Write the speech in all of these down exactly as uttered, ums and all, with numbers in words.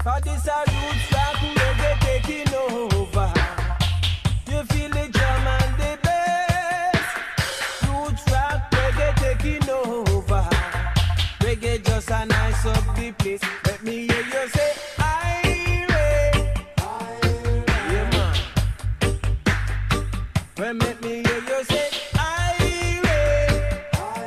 For this a roots rock reggae taking over. You feel the drum and the bass. Roots rock reggae taking over. Reggae just a nice up the place. Let me hear you say, well, make me hear you say, Irene,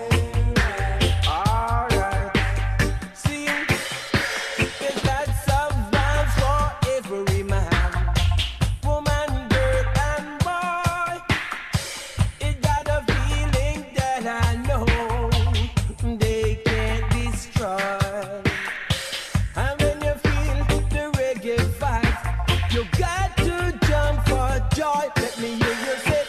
alright. See, there's lots of vibes for every man, woman, girl, and boy. It got a feeling that I know they can't destroy. And when you feel the reggae vibe, you got to jump for joy. Let me hear you say,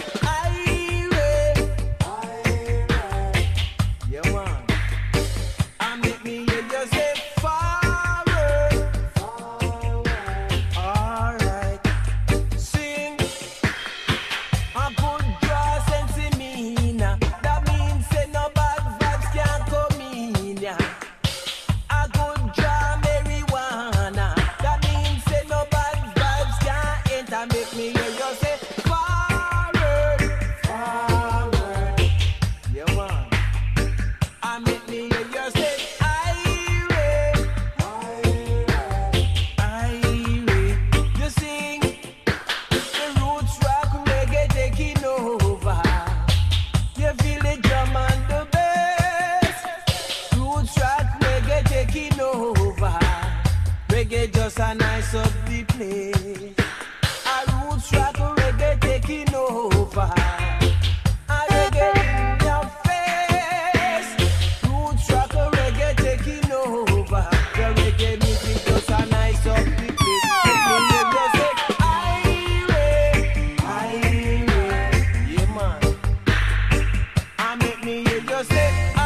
just a nice up the place. A roots rock reggae taking over. A reggae in your face. Roots rock reggae taking over. The reggae music just a nice up the place. Let me hear you say, Irene, Irene, yeah man. And make me hear you say,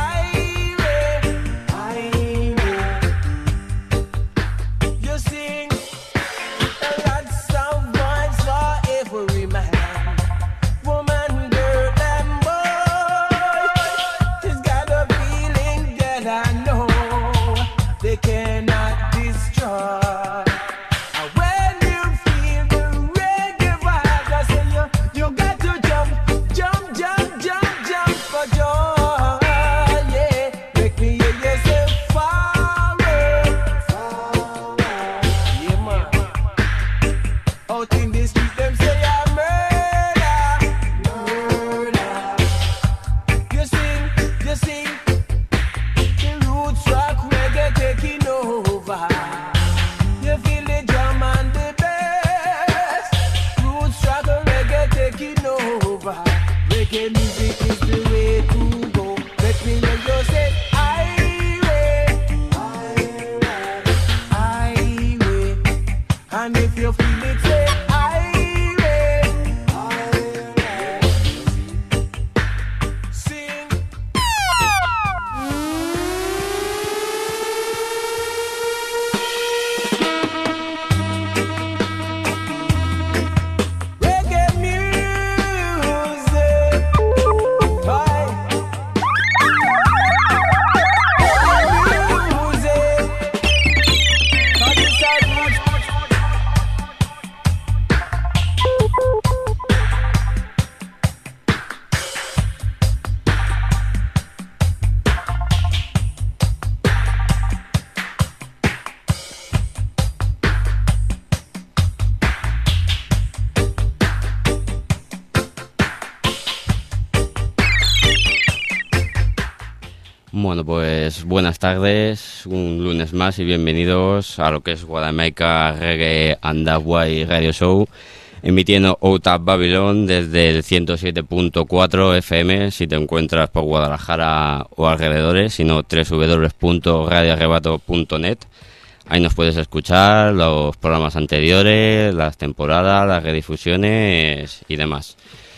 Bueno, pues buenas tardes, un lunes más y bienvenidos a lo que es Guadamaica Reggae and Dubwise Radio Show, emitiendo Out of Babylon desde el ciento siete punto cuatro F M si te encuentras por Guadalajara o alrededores, sino doble u doble u doble u punto radio arrebato punto net. Ahí nos puedes escuchar los programas anteriores, las temporadas, las redifusiones y demás.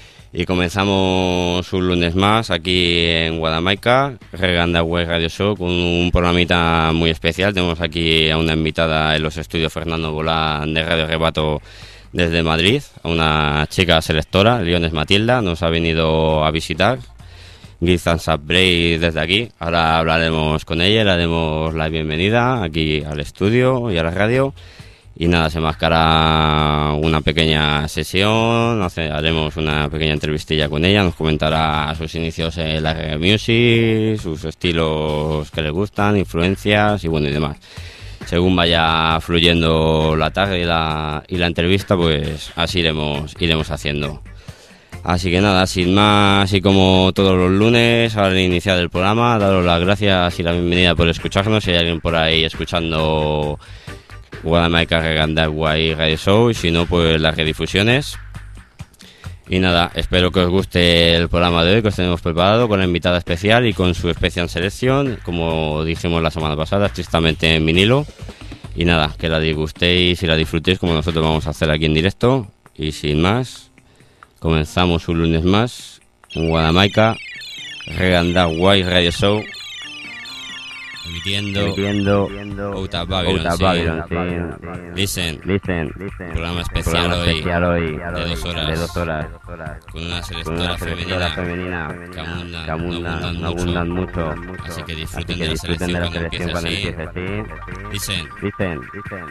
Y comenzamos un lunes más aquí en Guadamaica, Reggae and Dubwise Radio Show, con un programita muy especial. Tenemos aquí a una invitada en los estudios Fernando Bolán de Radio Arrebato desde Madrid, a una chica selectora, Liones Matilda, nos ha venido a visitar. Give Thumbs Up Break desde aquí. Ahora hablaremos con ella, le daremos la bienvenida aquí al estudio y a la radio. Y nada, se mascará una pequeña sesión, hace, haremos una pequeña entrevistilla con ella, nos comentará sus inicios en la reggae music, sus estilos que le gustan, influencias y bueno y demás. Según vaya fluyendo la tarde y la, y la entrevista, pues así iremos, iremos haciendo. Así que nada, sin más, y como todos los lunes, al iniciar el programa, daros las gracias y la bienvenida por escucharnos. Si hay alguien por ahí escuchando Guadamaica Reggae Andagua y Radio Show, y si no, pues las redifusiones. Y nada, espero que os guste el programa de hoy que os tenemos preparado con la invitada especial y con su Special Selección, como dijimos la semana pasada, estrictamente en vinilo. Y nada, que la disgustéis y la disfrutéis como nosotros vamos a hacer aquí en directo. Y sin más, comenzamos un lunes más en Guadamaica Reggae Andagua y Radio Show. Emitiendo, emitiendo Out of Babylon, sí. Babylon sí. Listen, listen, listen. Programa especial, programa hoy, especial hoy de dos horas, de dos horas con una selectora femenina, femenina que abundan, que abundan, no abundan mucho, mucho. Así que disfruten, así que disfruten de la selección cuando empiece así. Listen, listen, listen.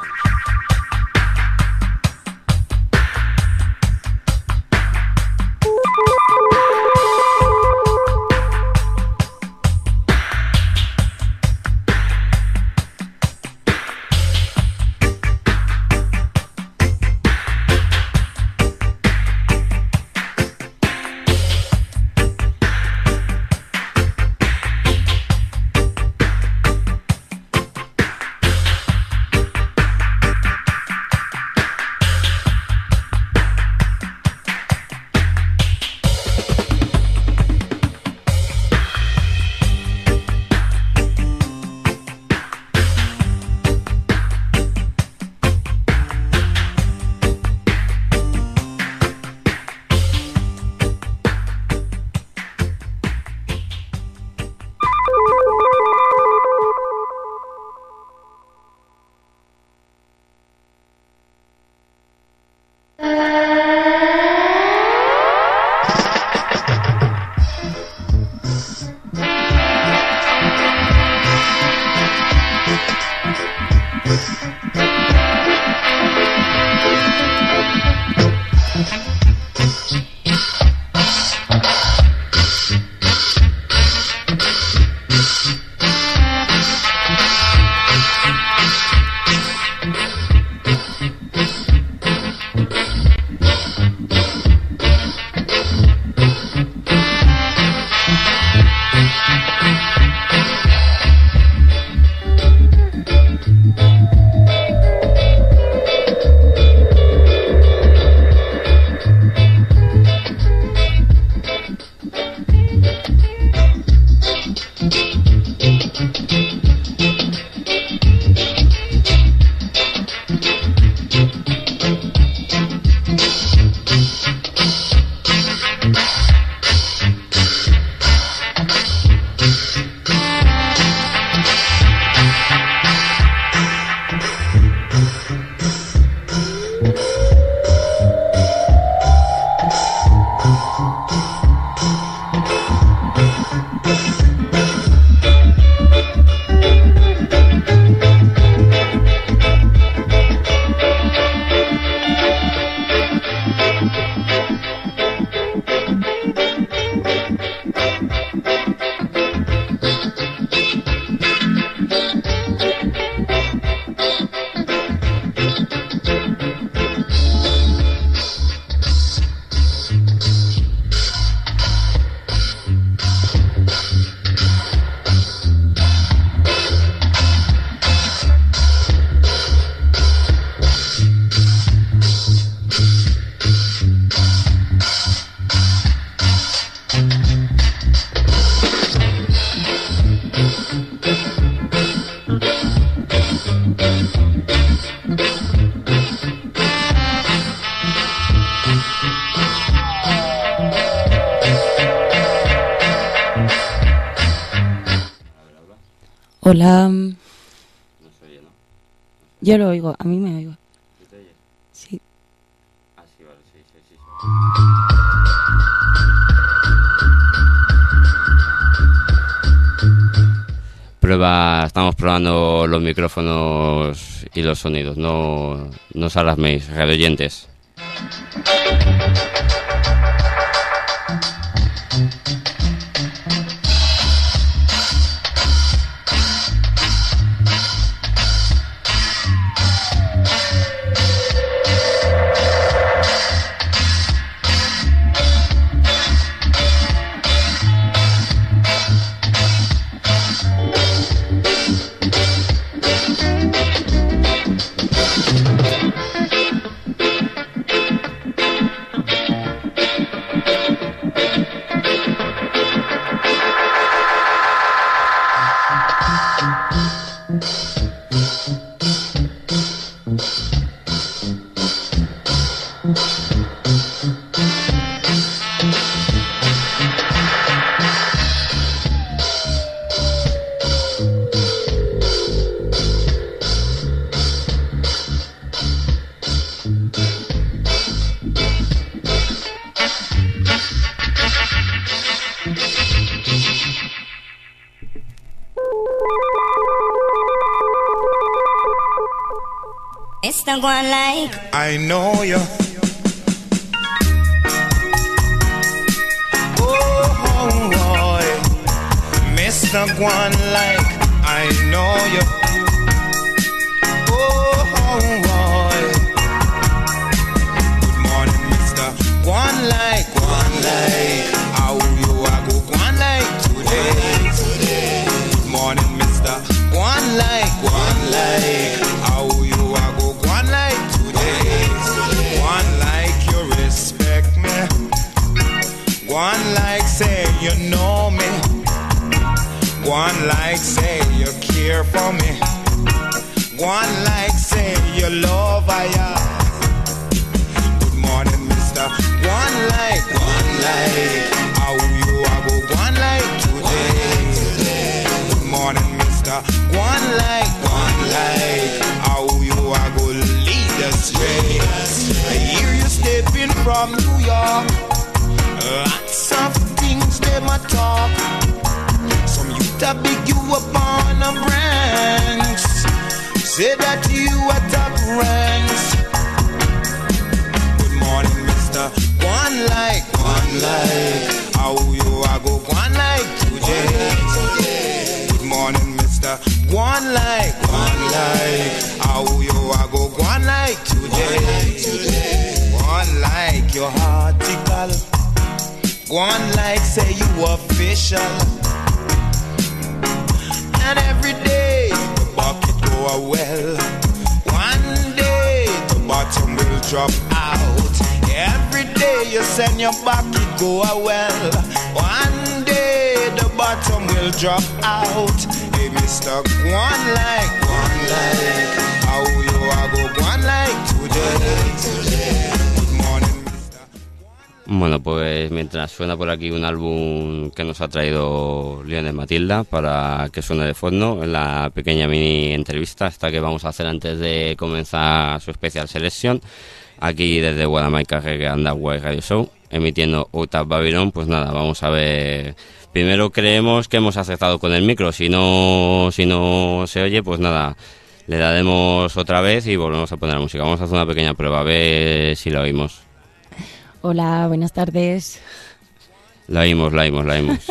Hola. No se oye, ¿no? Yo lo oigo, a mí me oigo. ¿Tú te oyes? Sí. Ah, sí, vale, sí, sí, sí. sí. Prueba, estamos probando los micrófonos y los sonidos, no, no os alarméis, radioyentes. Mister One like I know you. Oh boy, Mister One like I know you. Oh boy. Good morning, Mister One like One like. How you a go One like today? Good morning, Mister One like One like. How you a go One like today? One like you respect me. One like say you know me. One like say you care for me. One like say you love I am. Good morning, Mister One like One like. How you a go One like today? Good morning, Mister One like One like. How you a go lead astray? I hear you stepping from New York. Lots of things them a talk. Some youth a big you up on a branch. Say that you a top ranks. Good morning, Mister One like One like. How you a go One like today? Good morning, Mister One like One like. How you a go One like today? One like your article. One like say you official. And every day the bucket go a well. One day the bottom will drop out. Every day you send your bucket go a well. One day the bottom will drop out. Hey, Mister One like One like. How you a go One like today? Good morning, Mister Bueno, pues mientras suena por aquí un álbum que nos ha traído Lionel Matilda para que suene de fondo en la pequeña mini entrevista esta que vamos a hacer antes de comenzar su Special Selection aquí desde Guadamaica Reggae Underground Radio Show, emitiendo Out of Babylon. Pues nada, vamos a ver. Primero creemos que hemos acertado con el micro, si no, si no se oye, pues nada, le daremos otra vez y volvemos a poner la música. Vamos a hacer una pequeña prueba, a ver si la oímos. Hola, buenas tardes. La oímos, la oímos, la oímos.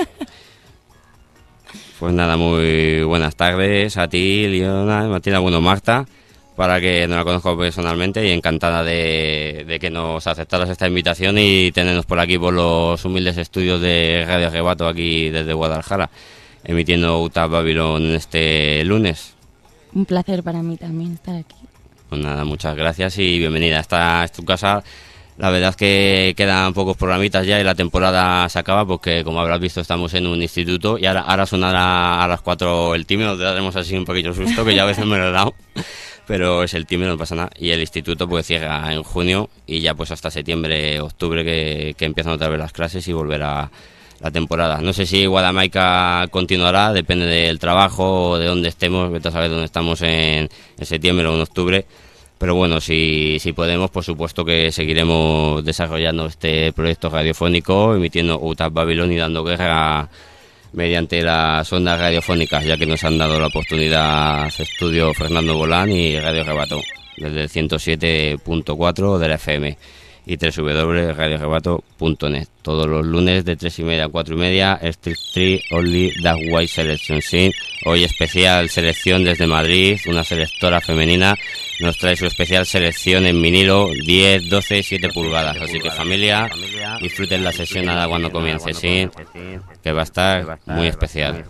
Pues nada, muy buenas tardes a ti, Leona, Matilda, bueno, Marta, para que no la conozco personalmente y encantada de, de que nos aceptaras esta invitación y tenernos por aquí por los humildes estudios de Radio Arrebato aquí desde Guadalajara, emitiendo Out of Babylon este lunes. Un placer para mí también estar aquí. Pues nada, muchas gracias y bienvenida. Esta es tu casa. La verdad es que quedan pocos programitas ya y la temporada se acaba porque, como habrás visto, estamos en un instituto y ahora, ahora sonará a las cuatro el timbre, nos daremos así un poquito susto, que ya a veces me lo he dado, pero es el timbre, no pasa nada. Y el instituto pues cierra en junio y ya pues hasta septiembre, octubre que, que empiezan otra vez las clases y volverá la temporada. No sé si Guadamaica continuará, depende del trabajo o de dónde estemos, vete a saber dónde estamos en, en septiembre o en octubre. Pero bueno, si, si podemos, por supuesto que seguiremos desarrollando este proyecto radiofónico, emitiendo Out of Babylon y dando guerra mediante las ondas radiofónicas, ya que nos han dado la oportunidad Estudio Fernando Bolán y Radio Rebato, desde el ciento siete punto cuatro de la F M y doble u doble u doble u punto radio rebato punto net. Todos los lunes de tres y media a cuatro y media, Street Three Only That White Selection Scene. Hoy especial selección desde Madrid, una selectora femenina nos trae su especial selección en vinilo diez, doce, siete pulgadas. Así que familia, disfruten la sesión nada cuando comience, sí, que va a estar muy especial.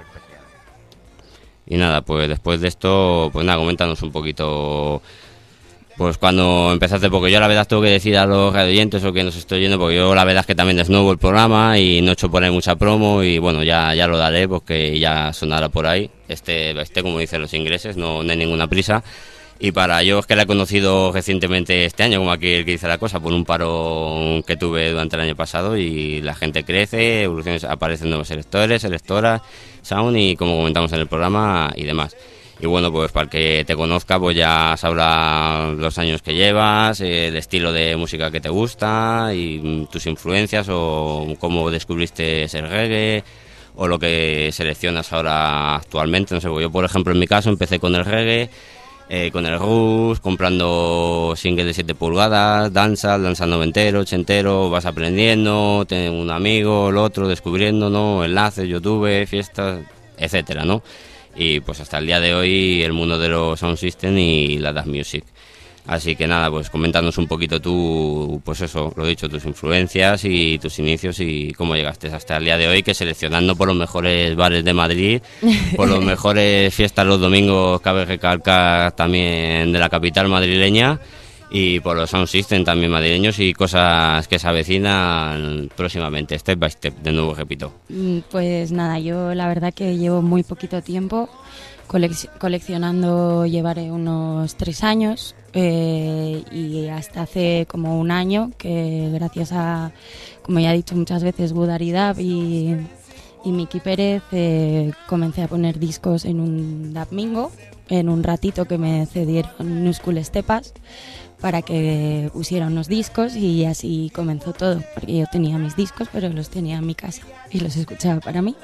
Y nada, pues después de esto, pues nada, coméntanos un poquito. Pues cuando empezaste, porque yo la verdad tengo que decir a los radioyentes o que nos estoy yendo, porque yo la verdad es que también es nuevo el programa y no he hecho por ahí mucha promo y bueno, ya ya lo daré porque ya sonará por ahí, este, este como dicen los ingleses, no, no hay ninguna prisa. Y para yo es que la he conocido recientemente este año, como aquí el que dice la cosa, por un paro que tuve durante el año pasado y la gente crece, evoluciones, aparecen nuevos selectores, selectoras, sound y como comentamos en el programa y demás. Y bueno, pues para el que te conozca, pues ya sabrá los años que llevas, el estilo de música que te gusta y tus influencias o cómo descubriste ese reggae o lo que seleccionas ahora actualmente. No sé, yo por ejemplo en mi caso empecé con el reggae, eh, con el Rus, comprando singles de siete pulgadas, danza, danza noventero, ochentero, vas aprendiendo, tengo un amigo, el otro, descubriendo, ¿no? Enlaces, YouTube, fiestas, etcétera, ¿no? Y pues hasta el día de hoy el mundo de los sound system y la dance music. Así que nada, pues coméntanos un poquito tú, pues eso, lo dicho, tus influencias y tus inicios y cómo llegaste hasta el día de hoy, que seleccionando por los mejores bares de Madrid, por los mejores fiestas los domingos, cabe recalcar también de la capital madrileña, y por los sound system también madrileños y cosas que se avecinan próximamente, step by step, de nuevo repito. Pues nada, yo la verdad que llevo muy poquito tiempo colec- coleccionando, llevaré unos tres años eh, y hasta hace como un año que gracias a, como ya he dicho muchas veces, Budaridab y, y Miki Pérez eh, comencé a poner discos en un Dabmingo, en un ratito que me cedieron New School Estepas para que pusiera unos discos y así comenzó todo, porque yo tenía mis discos pero los tenía en mi casa y los escuchaba para mí.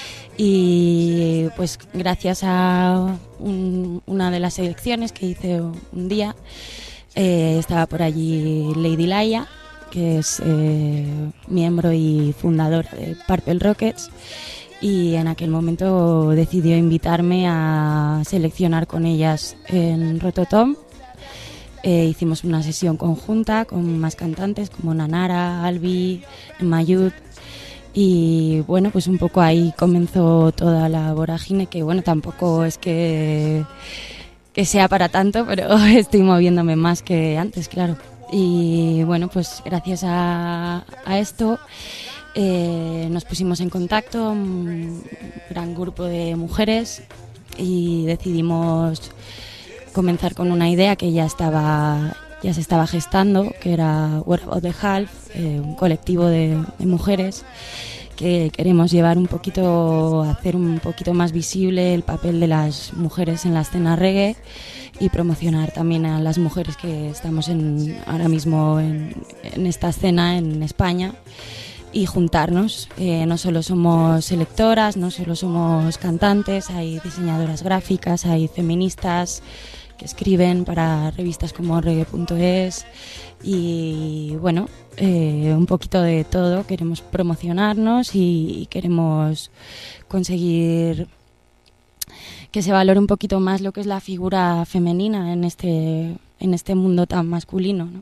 Y pues gracias a un, una de las selecciones que hice un día, eh, estaba por allí Lady Laia, que es eh, miembro y fundadora de Purple Rockets, y en aquel momento decidió invitarme a seleccionar con ellas en Rototom. Eh, hicimos una sesión conjunta con más cantantes como Nanara, Albi, Mayud, y bueno, pues un poco ahí comenzó toda la vorágine, que bueno, tampoco es que, que sea para tanto, pero estoy moviéndome más que antes, claro. Y bueno, pues gracias a, a esto eh, nos pusimos en contacto, un gran grupo de mujeres, y decidimos comenzar con una idea que ya estaba ya se estaba gestando, que era What About the Half, eh, un colectivo de, de mujeres que queremos llevar un poquito, hacer un poquito más visible el papel de las mujeres en la escena reggae y promocionar también a las mujeres que estamos en, ahora mismo en, en esta escena en España y juntarnos. Eh, no solo somos selectoras, no solo somos cantantes, hay diseñadoras gráficas, hay feministas que escriben para revistas como reggae punto es y bueno, eh, un poquito de todo. Queremos promocionarnos y, y queremos conseguir que se valore un poquito más lo que es la figura femenina en este, en este mundo tan masculino, ¿no?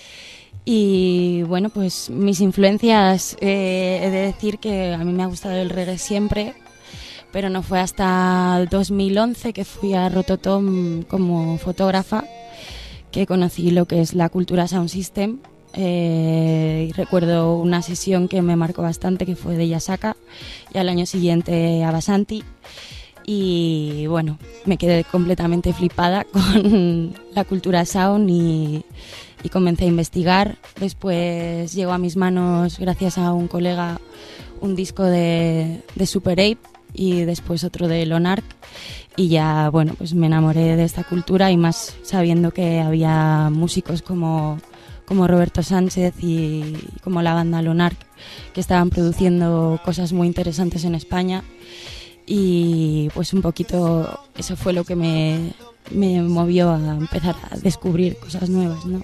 Y bueno, pues mis influencias, eh, he de decir que a mí me ha gustado el reggae siempre, pero no fue hasta el dos mil once que fui a Rototom como fotógrafa que conocí lo que es la cultura sound system. Eh, y recuerdo una sesión que me marcó bastante, que fue de Yasaka, y al año siguiente a Basanti, y bueno, me quedé completamente flipada con la cultura sound y, y comencé a investigar. Después llegó a mis manos, gracias a un colega, un disco de, de Super Ape y después otro de Lonark, y ya bueno, pues me enamoré de esta cultura, y más sabiendo que había músicos como como Roberto Sánchez y como la banda Lunar, que estaban produciendo cosas muy interesantes en España. Y pues un poquito eso fue lo que me, me movió a empezar a descubrir cosas nuevas, ¿no?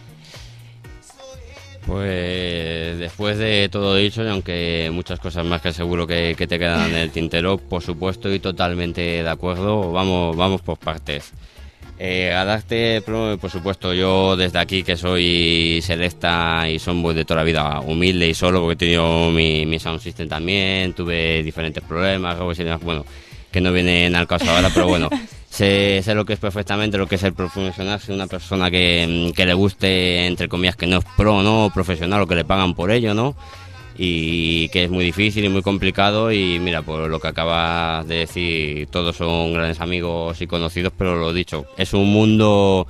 Pues después de todo dicho, y aunque muchas cosas más que seguro que, que te quedan en el tintero, por supuesto y totalmente de acuerdo, vamos, vamos por partes. Eh, Adarte, por supuesto, yo desde aquí que soy selecta y son de toda la vida humilde y solo, porque he tenido mi, mi sound system también, tuve diferentes problemas, bueno, que no vienen al caso ahora, pero bueno, sé, sé lo que es perfectamente, lo que es el profesionarse, una persona que, que le guste, entre comillas, que no es pro, no profesional, o que le pagan por ello, ¿no? Y que es muy difícil y muy complicado. Y mira, por lo que acabas de decir, todos son grandes amigos y conocidos, pero lo dicho, es un mundo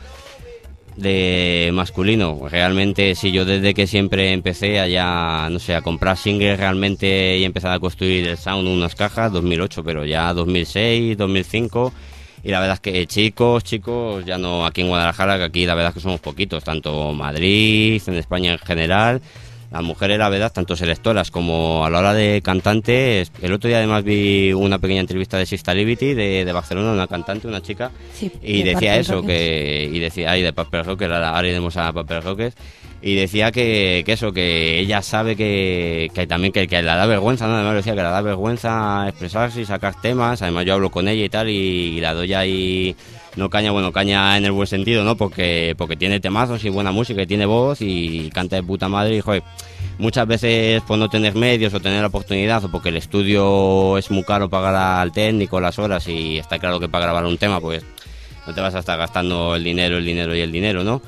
de masculino. Realmente sí, yo desde que siempre empecé allá, no sé, a comprar singles realmente y empezar a construir el sound, unas cajas, dos mil ocho, pero ya dos mil seis, dos mil cinco. Y la verdad es que chicos, chicos, ya no aquí en Guadalajara, que aquí la verdad es que somos poquitos, tanto Madrid, en España en general. Las mujeres, la verdad, tanto selectoras como a la hora de cantantes. El otro día además vi una pequeña entrevista de Sista Liberty de, de Barcelona, una cantante, una chica, Sí, y de decía Purple eso, Rockets. que y decía, ay, de Purple Rockets, ahora ahora iremos a Purple Rockets, y decía que, que eso, que ella sabe que, que también que, que la da vergüenza, ¿no? Además decía que la da vergüenza expresarse y sacar temas. Además yo hablo con ella y tal, y, y la doy ahí, no caña, bueno, caña en el buen sentido, ¿no? Porque, porque tiene temazos y buena música y tiene voz y canta de puta madre. Y joder, muchas veces por no tener medios o tener la oportunidad, o porque el estudio es muy caro pagar al técnico las horas, y está claro que para grabar un tema pues no te vas a estar gastando el dinero, el dinero y el dinero, ¿no?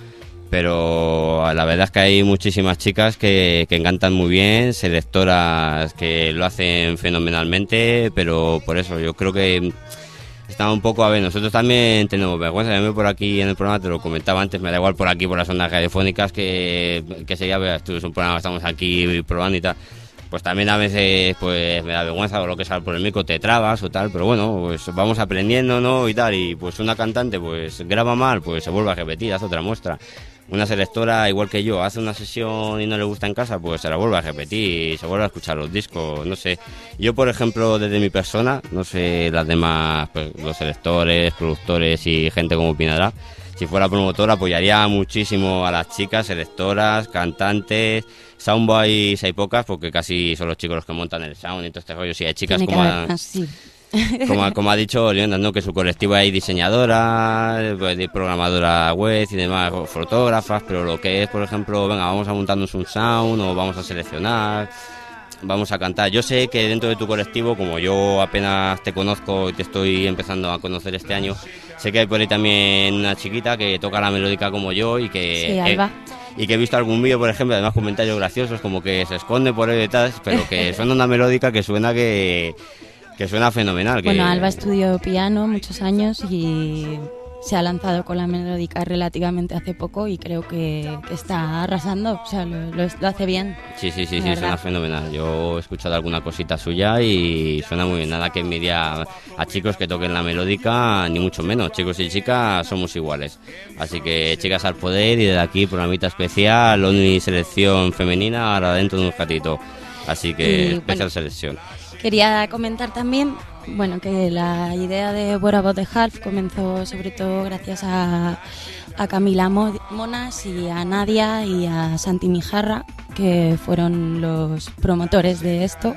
Pero la verdad es que hay muchísimas chicas que, que cantan muy bien, selectoras que lo hacen fenomenalmente, pero por eso yo creo que está un poco, a ver, nosotros también tenemos vergüenza. Yo por aquí en el programa, te lo comentaba antes, me da igual por aquí, por las ondas radiofónicas, que, que se llame, tú es un programa, estamos aquí probando y tal, pues también a veces pues me da vergüenza, o lo que sale por el micro te trabas o tal, pero bueno, pues vamos aprendiendo, ¿no? Y tal, y pues una cantante pues graba mal, pues se vuelve a repetir, hace otra muestra. Una selectora, igual que yo, hace una sesión y no le gusta en casa, pues se la vuelve a repetir y se vuelve a escuchar los discos, no sé. Yo, por ejemplo, desde mi persona, no sé las demás, pues, los selectores, productores y gente como opinará, si fuera promotora apoyaría muchísimo a las chicas, selectoras, cantantes. Soundboys hay pocas, porque casi son los chicos los que montan el sound y todo este rollo. Si hay chicas Tiene que como... haber a- más, sí. como, como ha dicho Leonard, ¿no? Que su colectivo hay diseñadora, pues, de programadora web y demás, o fotógrafas, pero lo que es, por ejemplo, venga, vamos a montarnos un sound, o vamos a seleccionar, vamos a cantar. Yo sé que dentro de tu colectivo, como yo apenas te conozco y te estoy empezando a conocer este año, sé que hay por ahí también una chiquita que toca la melódica como yo, y que... Sí, Alba. Y que he visto algún vídeo, por ejemplo, además comentarios graciosos, como que se esconde por ahí detrás, pero que suena una melódica que suena que... que suena fenomenal. Que... Bueno, Alba estudió piano muchos años y se ha lanzado con la melódica relativamente hace poco, y creo que, que está arrasando, o sea, lo, lo, lo hace bien. Sí, sí, sí, la sí, verdad. suena fenomenal. Yo he escuchado alguna cosita suya y suena muy bien. Nada que envidia a chicos que toquen la melódica, ni mucho menos. Chicos y chicas somos iguales. Así que chicas al poder, y desde aquí programita especial, ONI selección femenina, ahora dentro de un ratito. Así que Y, especial bueno, selección. Quería comentar también, bueno, que la idea de What About the Half comenzó sobre todo gracias a, a Camila Mo- Monas y a Nadia y a Santi Mijarra, que fueron los promotores de esto,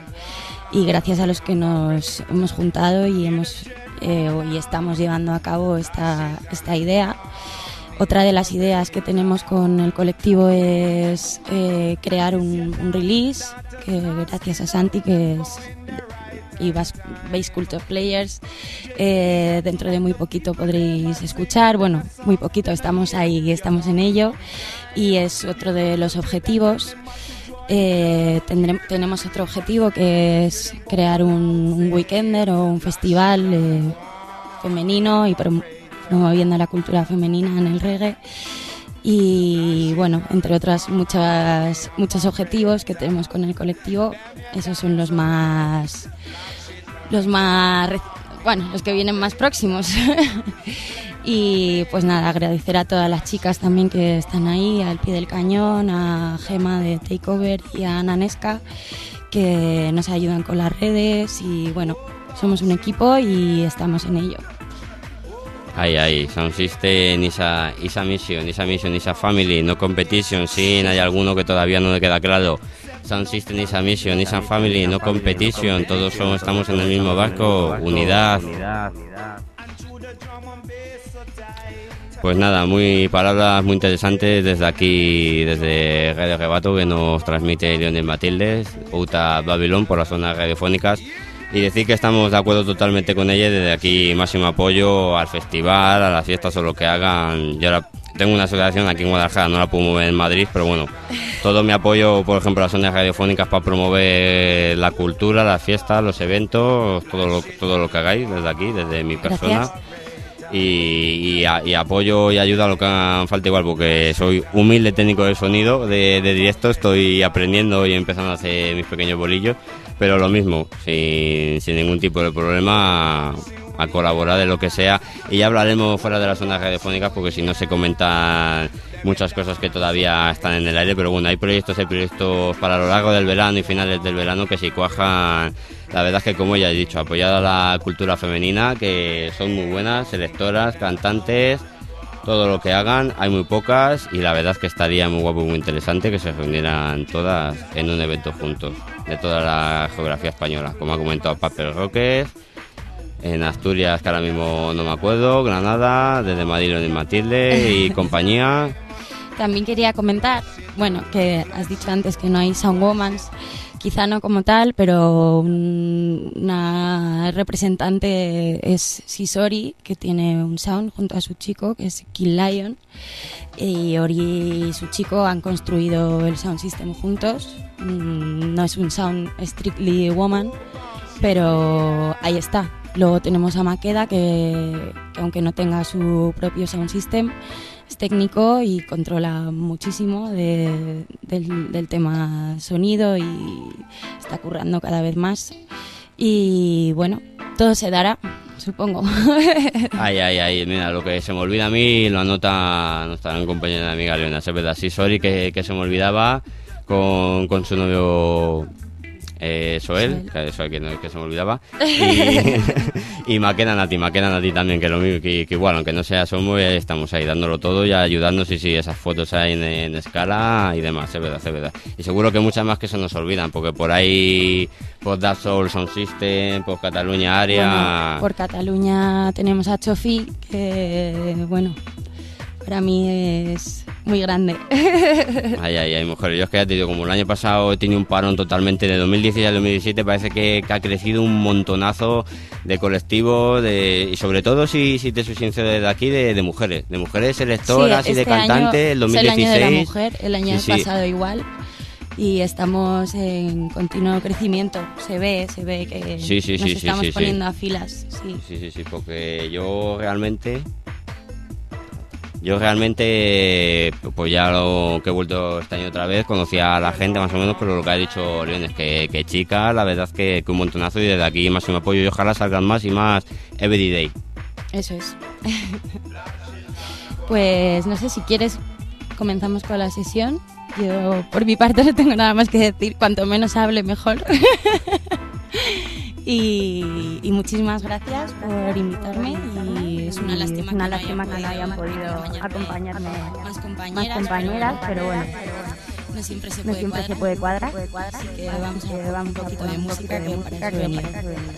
y gracias a los que nos hemos juntado y hemos eh, y estamos llevando a cabo esta, esta idea. Otra de las ideas que tenemos con el colectivo es eh, crear un, un release, que gracias a Santi, que es y Bass, Bass Cult of Players, eh, dentro de muy poquito podréis escuchar. Bueno, muy poquito, estamos ahí, estamos en ello, y es otro de los objetivos. Eh, tendremos, tenemos otro objetivo, que es crear un, un weekender o un festival eh, femenino y prom- promoviendo la cultura femenina en el reggae. Y bueno, entre otras muchas muchos objetivos que tenemos con el colectivo, esos son los más los más re- bueno, los que vienen más próximos. Y pues nada, agradecer a todas las chicas también que están ahí, al pie del cañón, a Gema de Takeover y a Ana Nesca, que nos ayudan con las redes y bueno, somos un equipo y estamos en ello. Ahí, ahí, Sound System, Isa, Isa Mission, Isa Mission, Isa Family, no competition, sí, hay alguno que todavía no le queda claro. Sound System, Isa Mission, Isa Family, no competition, todos somos, estamos en el mismo barco, unidad. Pues nada, muy palabras muy interesantes desde aquí, desde Radio Rebato, que nos transmite Leonel Matildes, Outa Babylon por las zonas radiofónicas. Y decir que estamos de acuerdo totalmente con ella, desde aquí máximo apoyo al festival, a las fiestas o lo que hagan. Yo ahora tengo una asociación aquí en Guadalajara, no la puedo mover en Madrid, pero bueno, todo mi apoyo, por ejemplo, a las zonas radiofónicas para promover la cultura, las fiestas, los eventos, todo lo, todo lo que hagáis desde aquí, desde mi persona. Gracias. Y, y, a, y apoyo y ayuda a lo que haga falta igual, porque soy humilde técnico de sonido, de, de directo, estoy aprendiendo y empezando a hacer mis pequeños bolillos, pero lo mismo, sin, sin ningún tipo de problema, a colaborar de lo que sea. Y ya hablaremos fuera de las zonas radiofónicas, porque si no se comentan muchas cosas que todavía están en el aire, pero bueno, hay proyectos, hay proyectos para lo largo del verano y finales del verano que si cuajan. La verdad es que, como ya he dicho, apoyar a la cultura femenina, que son muy buenas, selectoras, cantantes, todo lo que hagan, hay muy pocas, y la verdad es que estaría muy guapo y muy interesante que se reunieran todas en un evento juntos, de toda la geografía española, como ha comentado Papel Roques, en Asturias, que ahora mismo no me acuerdo, Granada, desde Madrid en Matilde y compañía. También quería comentar, bueno, que has dicho antes que no hay Soundwomans, quizá no como tal, pero una representante es Sisori, que tiene un sound junto a su chico, que es Kill Lion, y Ori y su chico han construido el sound system juntos. No es un sound strictly woman, pero ahí está. Luego tenemos a Makeda, que, que aunque no tenga su propio sound system, es técnico y controla muchísimo de, del, del tema sonido y está currando cada vez más. Y bueno, todo se dará, supongo. Ay, ay, ay, mira, lo que se me olvida a mí lo anota nuestra gran compañera y amiga Leona, es verdad, sí, sorry, que, que se me olvidaba con, con su novio... Eh, Soel, que, Soel que, no, que se me olvidaba, y, y Makeda Nati, Makeda Nati también, que lo mismo, que, que igual, aunque no sea Somos, estamos ahí dándolo todo y ayudándonos, y sí, esas fotos ahí en, en escala y demás, es verdad, es verdad. Y seguro que muchas más que se nos olvidan, porque por ahí, por Dark Soul Sound System, por Cataluña Área... Bueno, por Cataluña tenemos a Chofi, que bueno, para mí es muy grande. Ay, ay, ay, mujeres. Yo es que ya te digo, como el año pasado he tenido un parón totalmente de dos mil dieciséis al dos mil diecisiete, parece que, que ha crecido un montonazo de colectivos, de, y sobre todo, si, si te soy sincero, de aquí, de, de mujeres, de mujeres selectoras, sí, y de cantantes, el dos mil dieciséis. Es el año de la mujer, el año sí, pasado sí. igual. Y estamos en continuo crecimiento, se ve, se ve que sí, sí, nos sí, estamos sí, sí, poniendo sí. a filas. Sí. sí, sí, sí, porque yo realmente... Yo realmente, pues ya lo que he vuelto este año otra vez, conocí a la gente más o menos, pero lo que ha dicho León es que, que chicas, la verdad es que, que un montonazo, y desde aquí máximo apoyo, y ojalá salgan más y más everyday. Eso es. Pues no sé, si quieres comenzamos con la sesión. Yo por mi parte no tengo nada más que decir, cuanto menos hable mejor. Y, y muchísimas gracias por invitarme, y es una lástima, una que, lástima no que no hayan podido acompañarme más compañeras, más compañeras, pero bueno, no siempre se no puede, siempre cuadrar, se puede cuadrar, así que vamos a vamos un poquito de música, que música para eso que venía. para eso venía.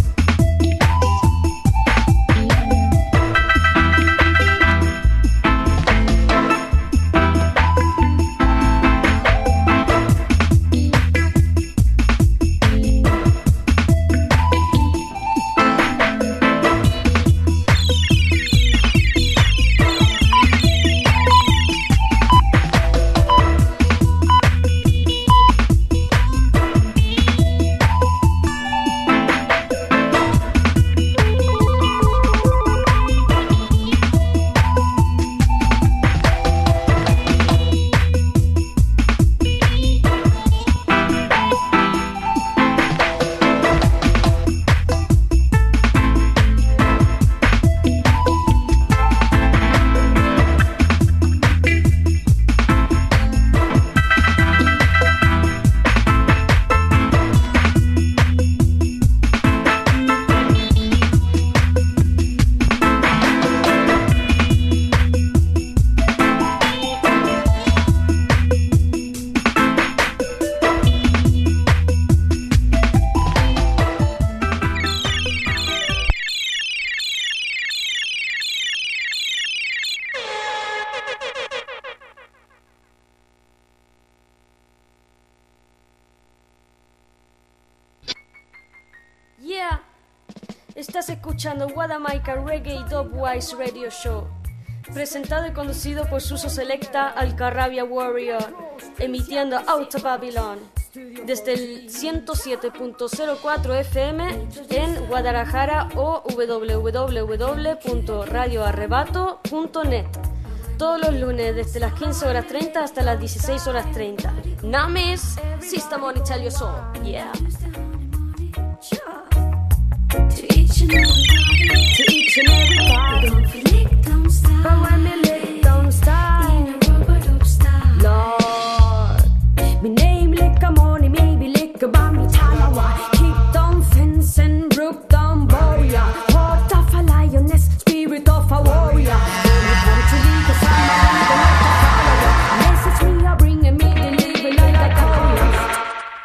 Thank Estás escuchando Guadamaica Reggae Dubwise Radio Show, presentado y conducido por Suso Selecta Alcarrabia Warrior, emitiendo Out of Babylon desde el ciento siete punto cero cuatro F M en Guadalajara o w w w punto radio arrebato punto net. Todos los lunes desde las quince horas treinta hasta las dieciséis horas treinta. Names, Sister Money Tell You So. Yeah. To each and everybody, To each and everybody, don't flick, don't stop. but when me lick down style, In a rubber dub style. Lord, me name lick a money, maybe lick a bomb, me talawa. Kick down fence and broke down barrier. Heart of a lioness, spirit of a warrior. When you come to lead us, I'm a leader like a follower. Message me, I bring me, deliver like a courier.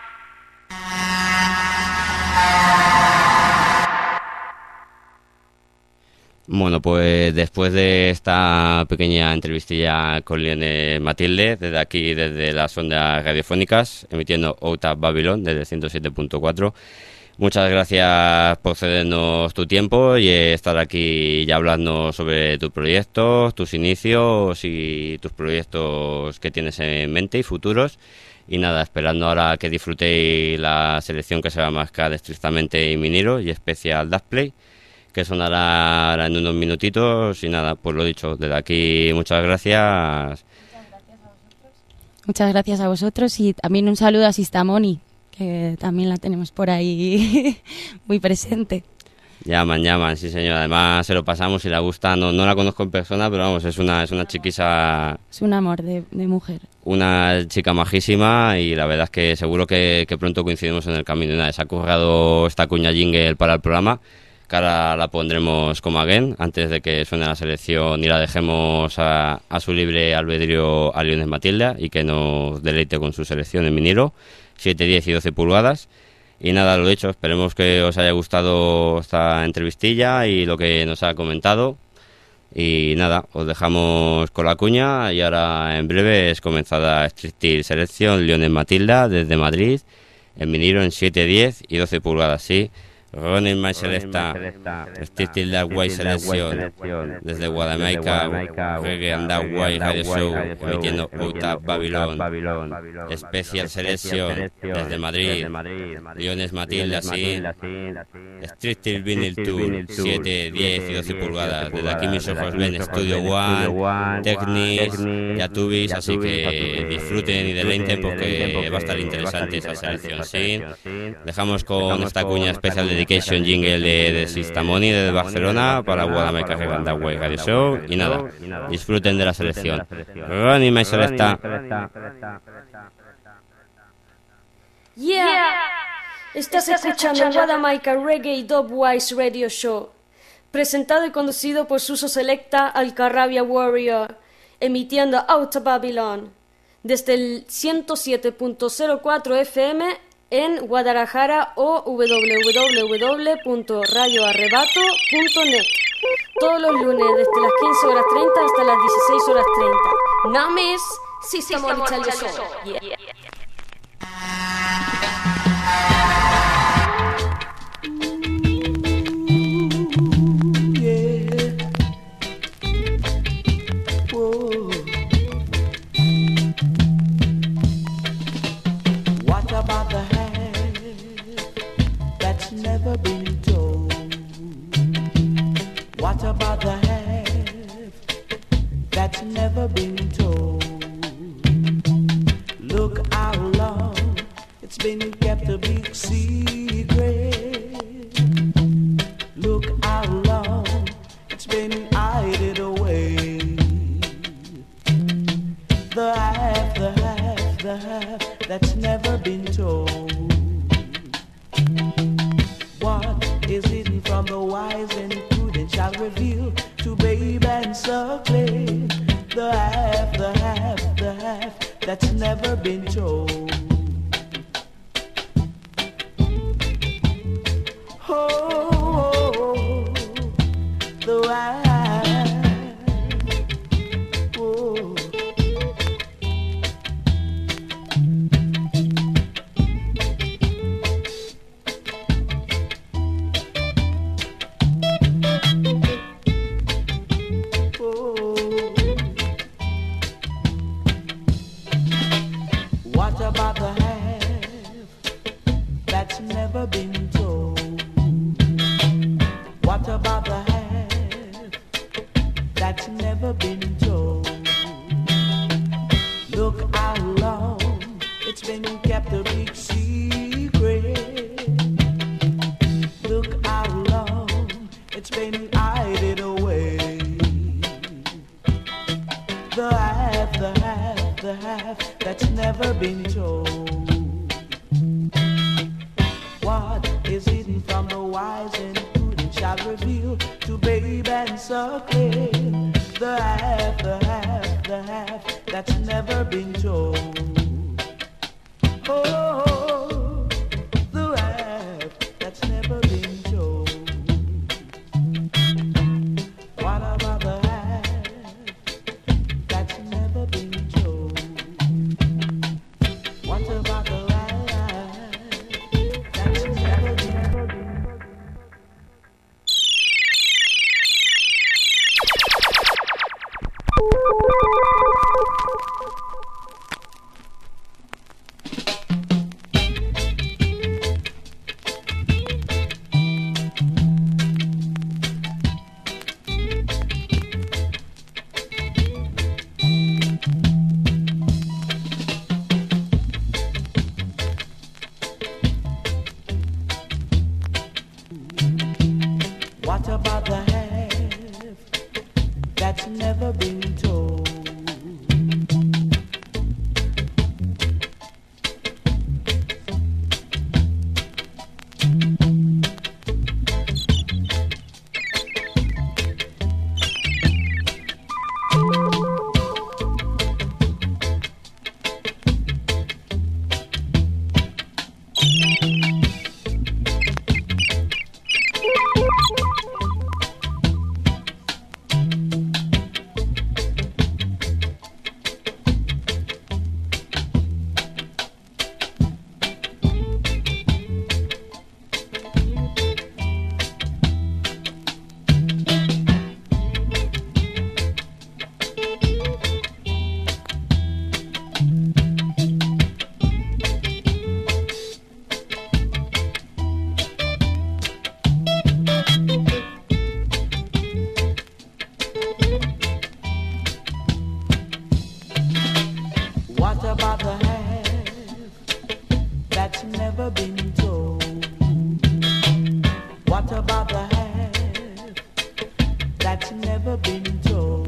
Bueno, pues después de esta pequeña entrevistilla con Lione Matilde, desde aquí, desde las ondas radiofónicas, emitiendo Out of Babylon desde ciento siete punto cuatro, muchas gracias por cedernos tu tiempo y estar aquí y hablarnos sobre tus proyectos, tus inicios y tus proyectos que tienes en mente y futuros. Y nada, esperando ahora que disfrutéis la selección que se va a marcar estrictamente en vinilo y especial Dubplay, que sonará ahora en unos minutitos. Y nada, pues lo dicho, desde aquí muchas gracias. Muchas gracias a vosotros y también un saludo a Sista Moni, que también la tenemos por ahí muy presente. Llaman, llaman, sí señor. Además se lo pasamos, si la gusta, no, no la conozco en persona, pero vamos, es una, es una chiquisa, Es un amor de, de mujer. una chica majísima y la verdad es que seguro que, que pronto coincidimos en el camino. Y nada, se ha currado esta cuña jingle para el programa, que ahora la pondremos como again, antes de que suene la selección y la dejemos a, a su libre albedrío a Leones Matilda y que nos deleite con su selección en vinilo, siete, diez y doce pulgadas. Y nada, lo dicho, esperemos que os haya gustado esta entrevistilla y lo que nos ha comentado. Y nada, os dejamos con la cuña y ahora en breve es comenzada Strictil Selección Leones Matilda desde Madrid, en vinilo en siete, diez y doce pulgadas, sí. Running My Selecta, Strictil Dubwise Selección desde Guadamaica, Reggae and Dubwise Radio Show, emitiendo Out of Babylon, Special Selection desde Madrid, Leones Matilda, sí, Strictil Vinyl Tour, siete, diez y doce pulgadas, desde aquí mis ojos ven Studio One, Technics, Yatubis, así que disfruten y deleiten porque va a estar interesante esa selección, sí. Dejamos con esta cuña especial de Dedication Jingle de, de Sista Moni desde Barcelona para Guadamaica Reggae and Dubwise Radio Show. Y nada, disfruten de la selección. Running My Selecta. Yeah. Estás escuchando Guadamaica Reggae Dubwise Radio Show, presentado y conducido por Suso Selecta Alcarrabia Warrior, emitiendo Out of Babylon desde el ciento siete punto cero cuatro F M en Guadalajara o w w w punto radio arrebato punto net. Todos los lunes desde las quince horas treinta hasta las dieciséis horas treinta. Names, Sister Money Tell You So. Yeah. What about the hand that's never been told? What about the half that's never been told? Look how long it's been kept a big secret. Look how long it's been hidden away. The half, the half, the half that's never been told. What is hidden from the wise and prudent shall reveal to babe and suckling. The half, the half, the half that's never been told. Oh, the half, oh. about the half that's never been told? What about the half that's never been told? Look how long it's been kept a big secret. Look how long it's been hidden away. The half, the half, the half that's never been told. What is hidden from the wise and prudent shall reveal to babe and suckling. The half, the half, the half that's never been told. Oh, the half that's never been told. What about the half that's never been told? What about the half that's never been told? What about the half that's never been told? What about the half that's never been told? What about the half that's never been told?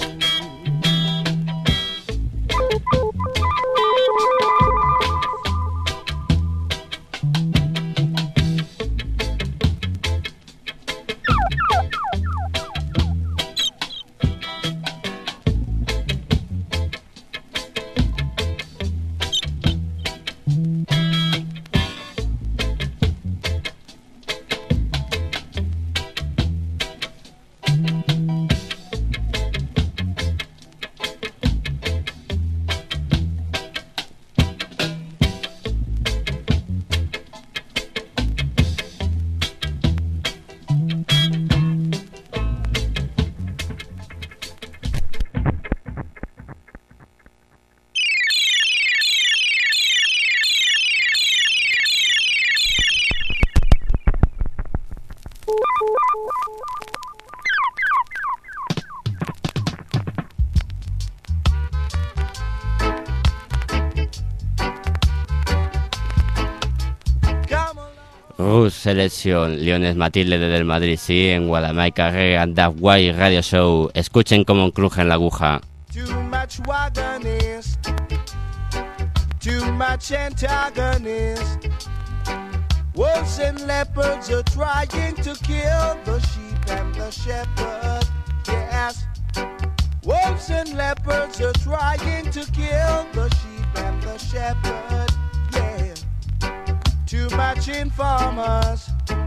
Rus Selección, Leones Matilde desde el Madrid, sí, en Guadamaica Reggae and That Way Radio Show. Escuchen cómo crujen la aguja. Too much wagonist, too much antagonist. Wolves and leopards are trying to kill the sheep and the shepherd. Yes, wolves and leopards are trying to kill the sheep and the shepherd. Yeah, too much informers,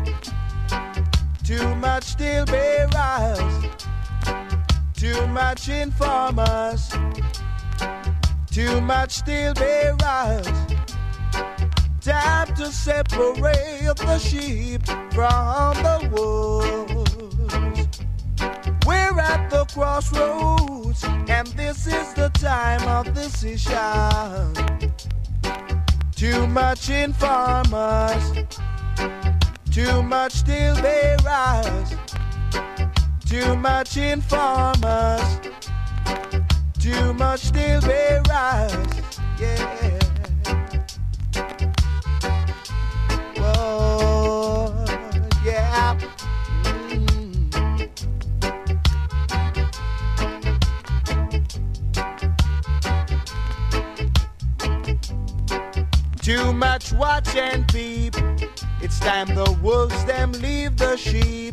too much steel bearers. Too much informers, too much steel bearers. Time to separate the sheep from the wolves. We're at the crossroads, and this is the time of decision. Too much informers, too much still bearers, too much informers, too much still bearers, yeah. Whoa, yeah. Mm. Too much watch and peep. It's time the wolves them leave the sheep.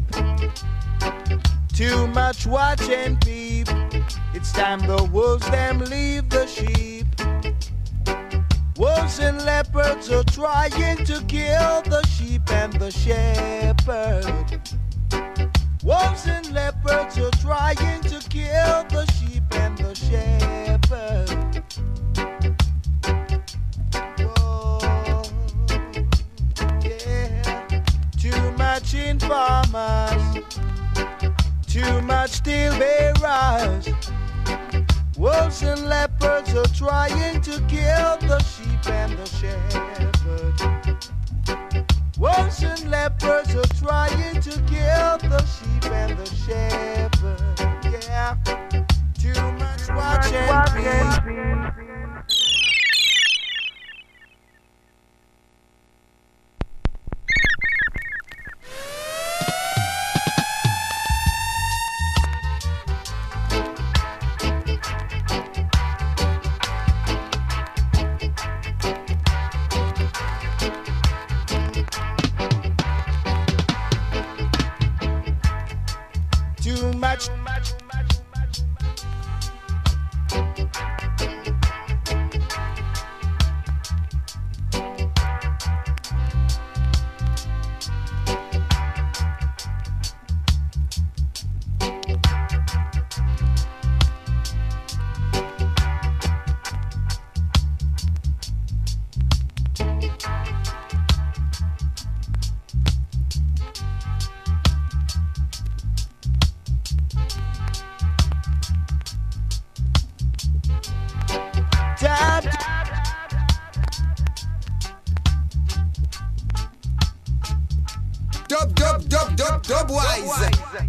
Too much watch and peep. It's time the wolves them leave the sheep. Wolves and leopards are trying to kill the sheep and the shepherd. Wolves and leopards are trying to kill the sheep and the shepherd. Whoa, yeah. Too much informers, too much still bearers. Wolves and leopards are trying to kill the sheep and the shepherd. Wolves and leopards are trying to kill the sheep and the shepherd. Yeah, too much watch and peep. Too much. Dab. Dub, dub, dub, dub, dub wise.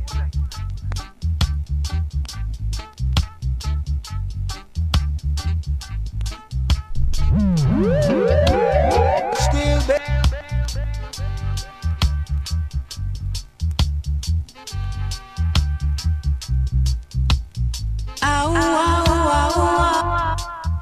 Still be- Ow, ow, ow, ow.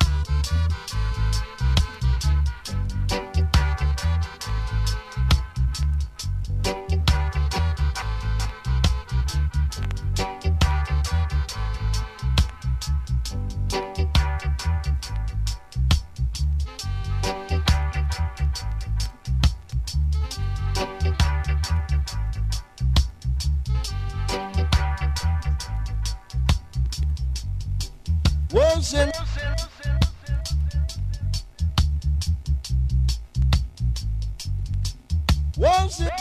Wolves and wolves and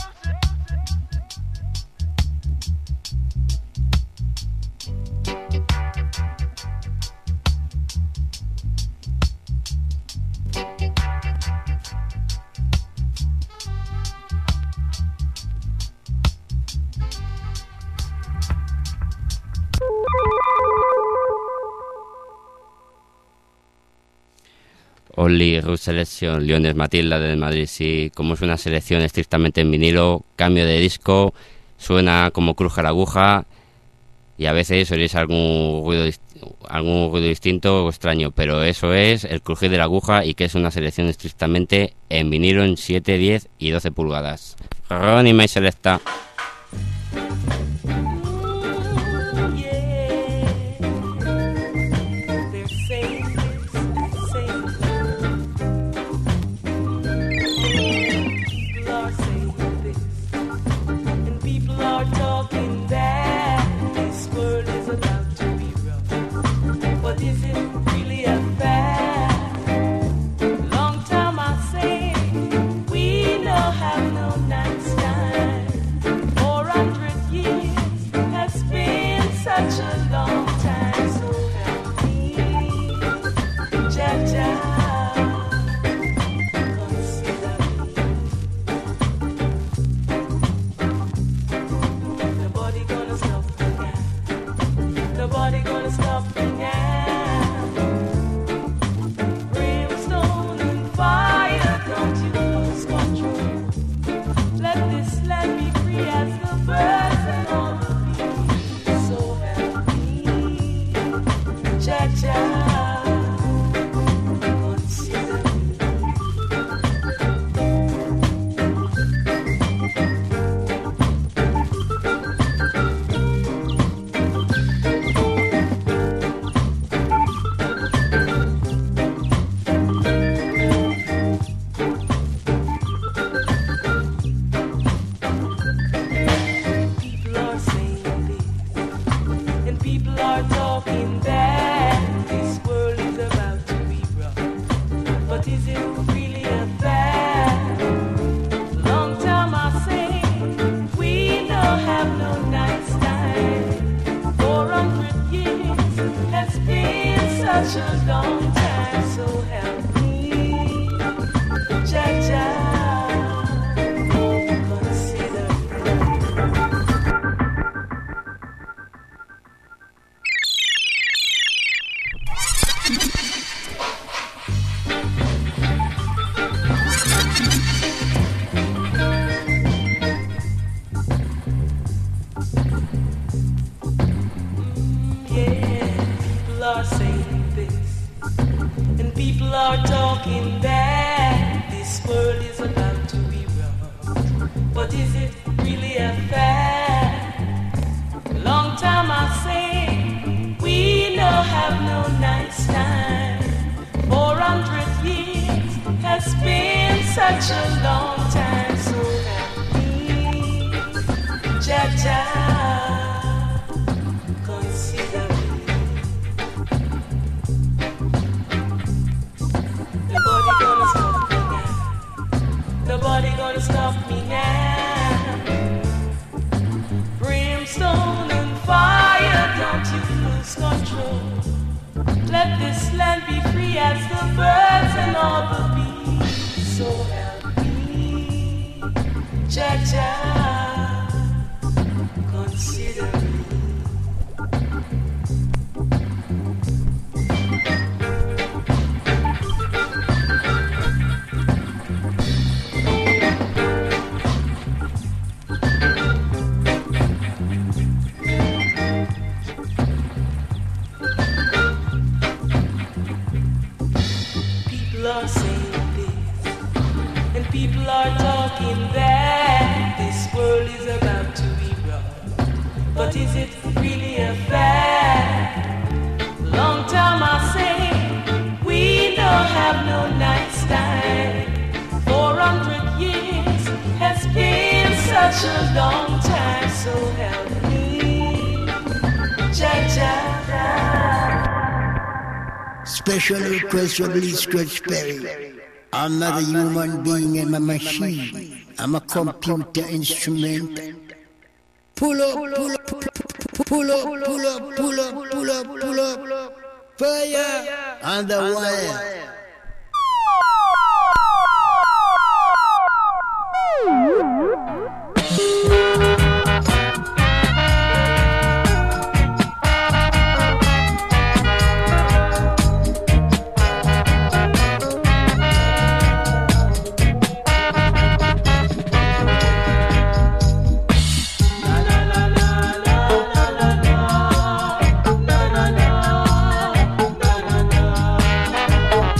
Only Root Selection, Leones Matilda del Madrid, sí, como es una selección estrictamente en vinilo, cambio de disco, suena como cruje la aguja y a veces oís algún ruido, algún ruido distinto o extraño, pero eso es el crujir de la aguja y que es una selección estrictamente en vinilo en siete, diez y doce pulgadas. Ronnie May Selecta. Long time I say we no have no nice time. a long time, so help me, Jah Jah, consider people are talking that this world is about to erupt. But is it really a fact? Long time I say we no have no nice time. Four hundred years has been such a long time. So happy, Jah Jah, consider. Nobody gonna stop me now. Brimstone and fire, don't you lose control. Let this land be free as the birds and all the bees. So help me, Jah Jah, consider me. People are talking that this world is about to erupt. But is it really a fact? Long time I say we don't have no nice time. Four hundred years has been such a long time. So help me, Jah Jah. Special request from Lee Scratch Perry. I'm not a human being, I'm a machine. I'm a computer instrument. Pull up, pull up, pull up, pull up, pull up, pull up, pull up, pull up. Fire on the wire. La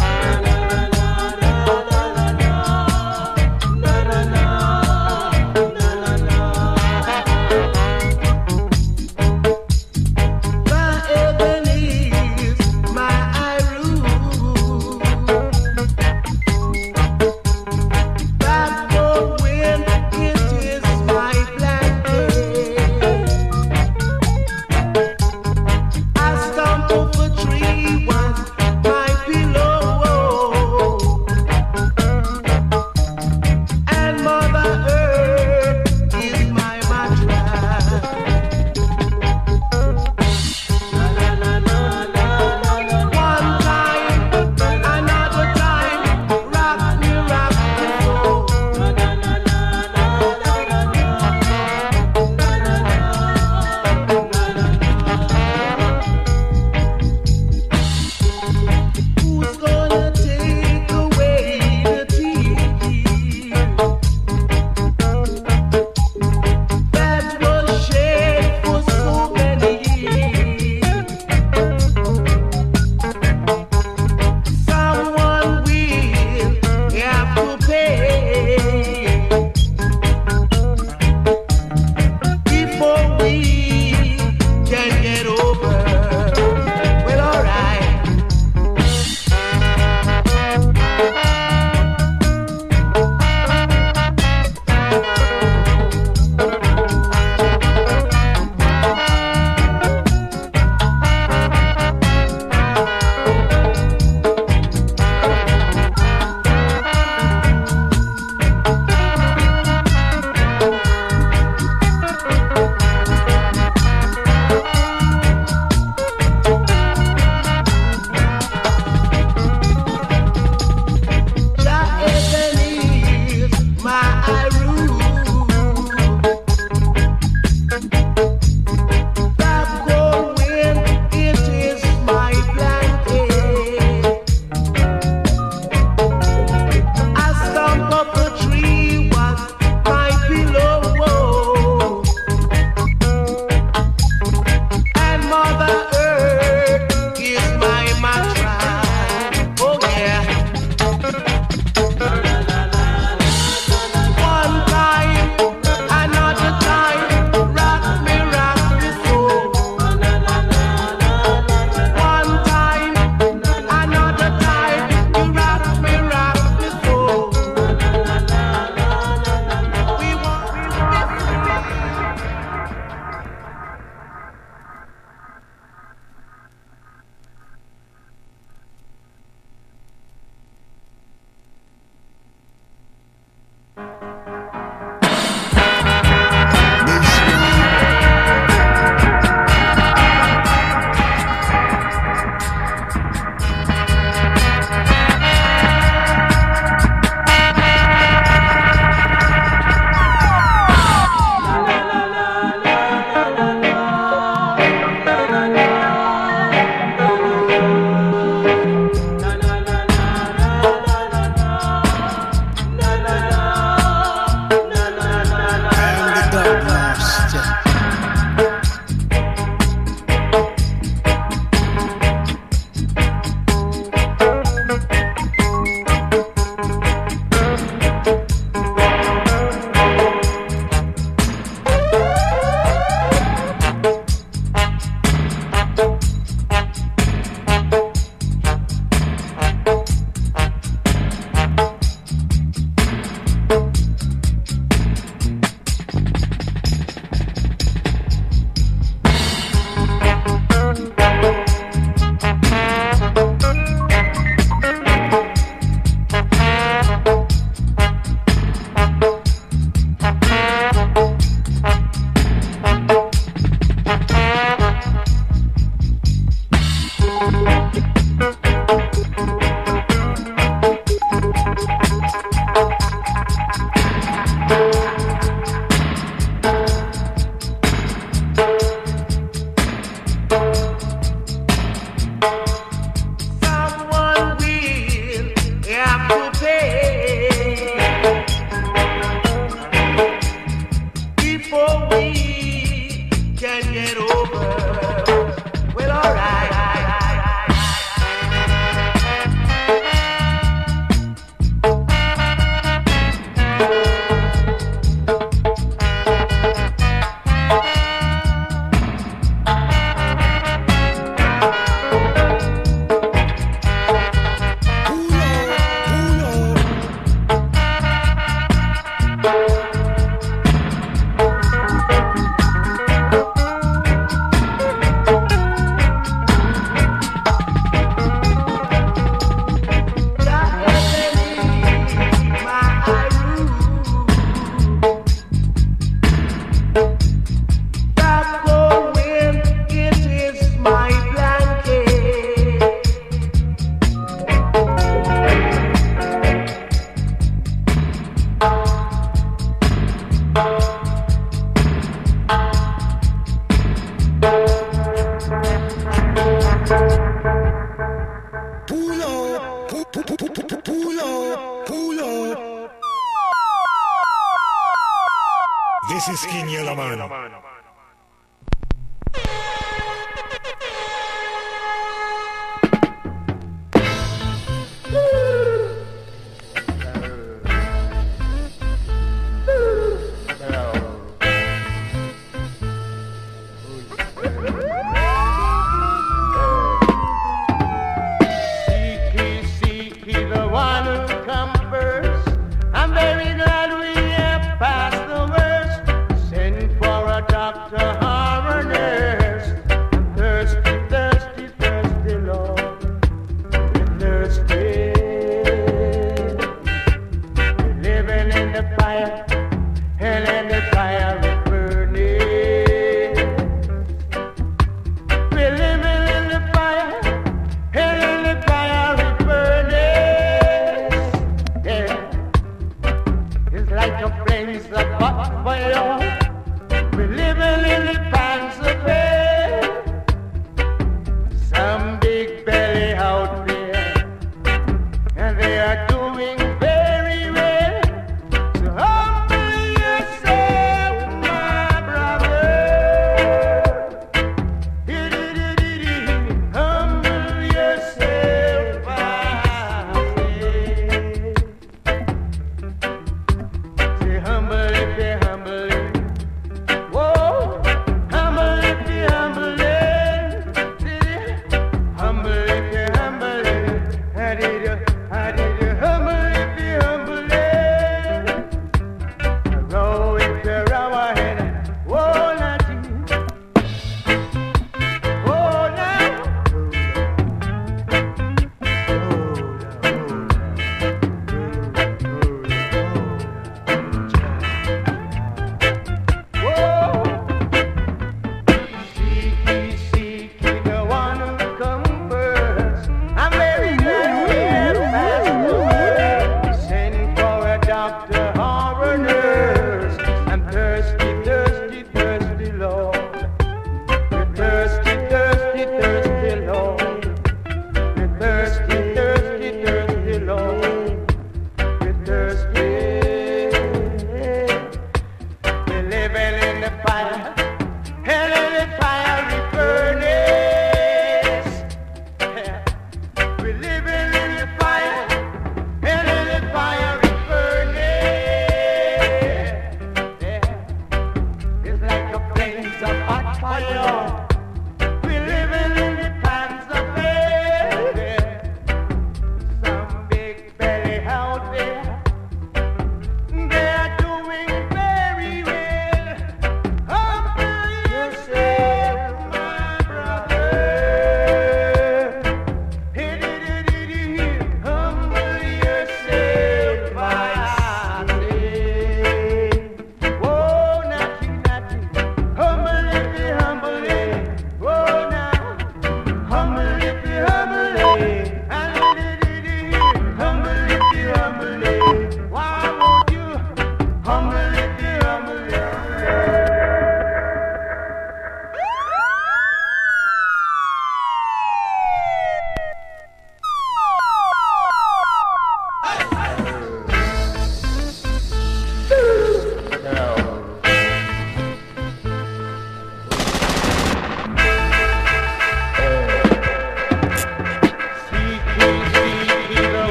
This is King Yellowman.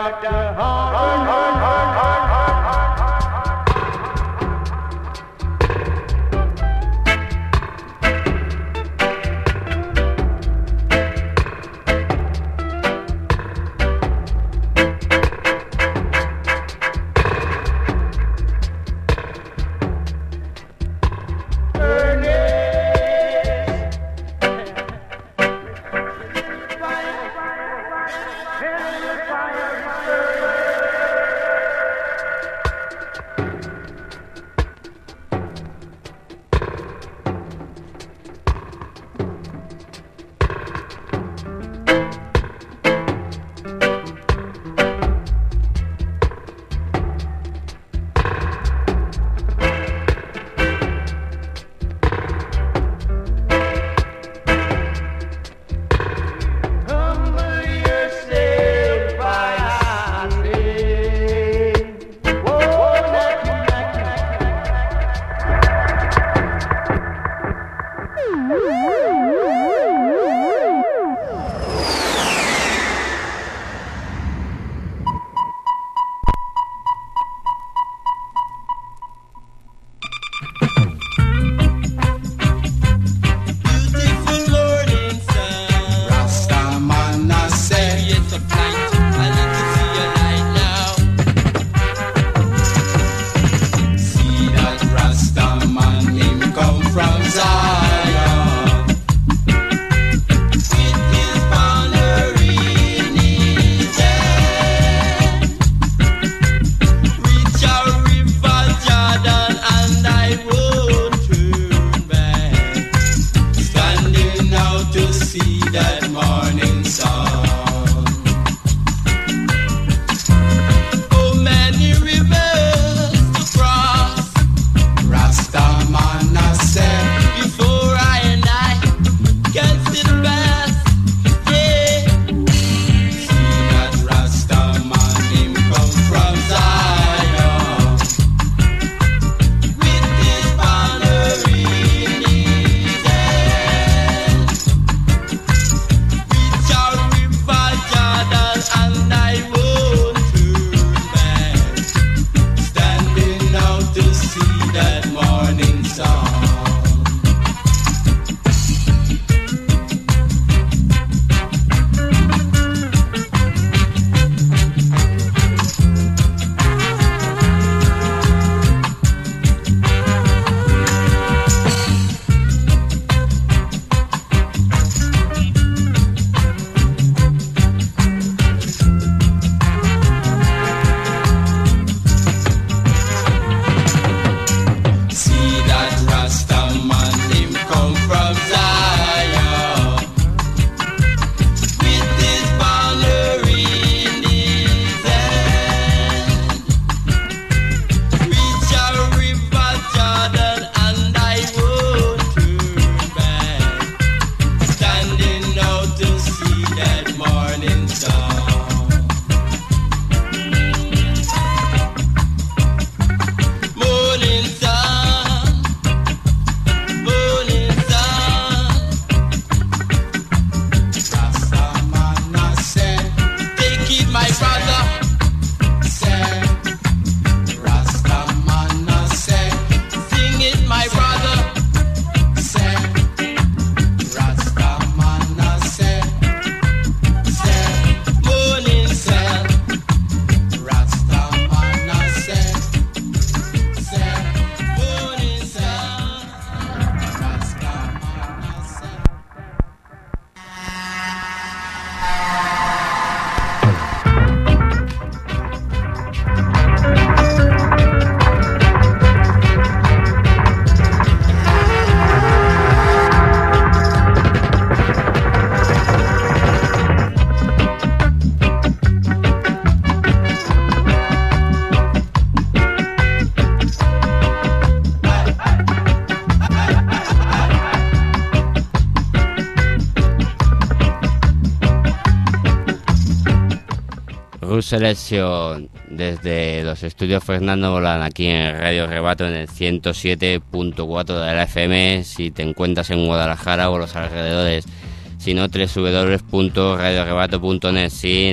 Selection desde los estudios Fernando Bolán aquí en Radio Rebato en el ciento siete punto cuatro de la F M si te encuentras en Guadalajara o los alrededores, si no doble u doble u doble u punto radio rebato punto net. Sí,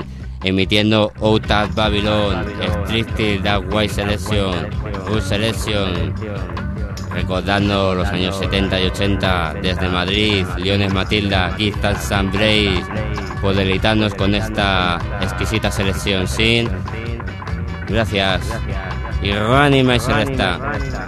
emitiendo Out of Babylon, Strictly Dark White Selection, Rules Selection, recordando los años setenta y ochenta desde Madrid, Leones Matilda, Guitar Sam Blaze, por deleitarnos con esta exquisita selección. Sin gracias y Rani My Selecta.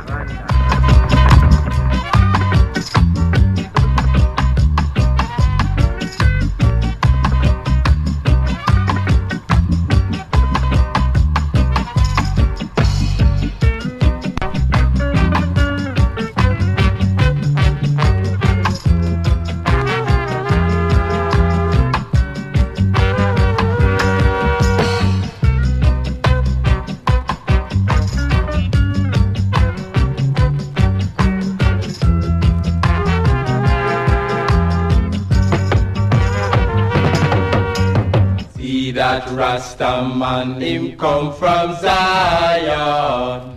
That Rasta man, him come from Zion.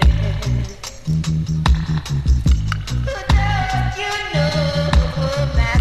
Don't you know, man?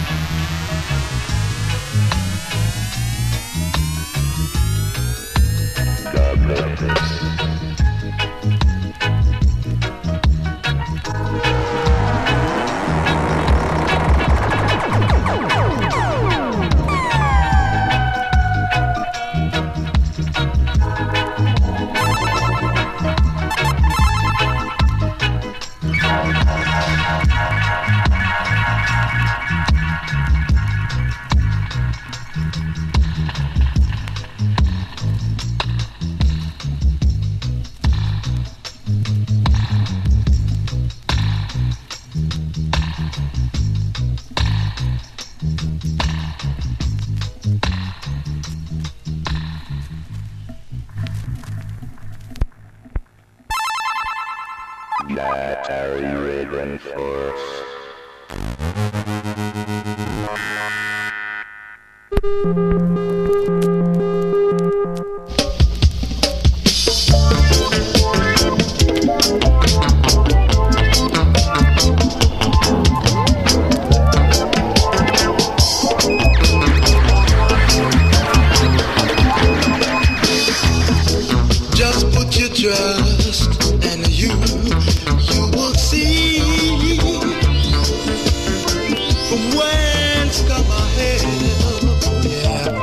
Dietary Rhythm Force. Just put your trust and you, you will see from whence come my help. Yeah,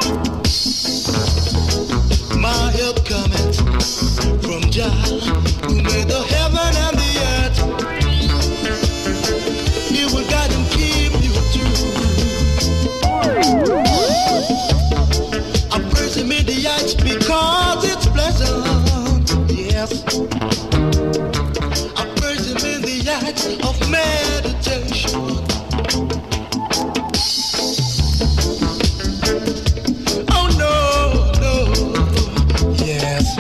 my help cometh from Jah, who made the heaven and the earth. He will guide and keep you true. I praise Him in the heights because it's pleasant. Yes, I praise Him in the act of meditation. Oh no, no, yes.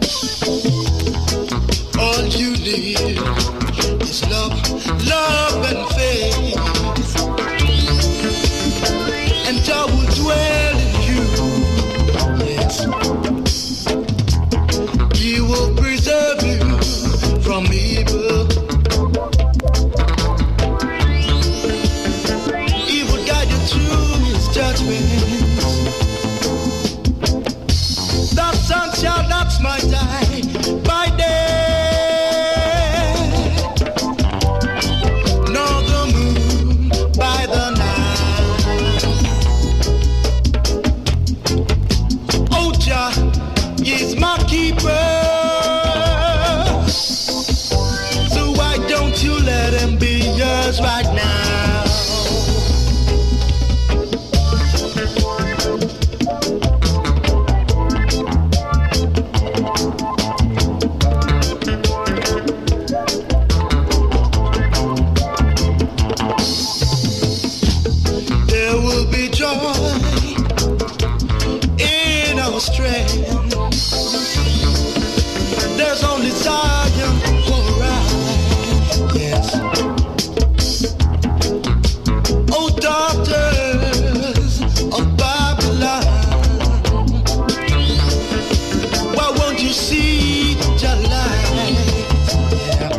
All you need is love, love and faith, and Jah will dwell in you. Yes. He will preserve you from evil. He will guide you through His judgments. The sun shall not smite by day, nor the moon by the night. Oh, Jah is my keeper. You let Him be yours right now. There will be joy in our strength. There's only Zion for us. Yes. Oh, daughters of Babylon, why won't you see your light? Yeah.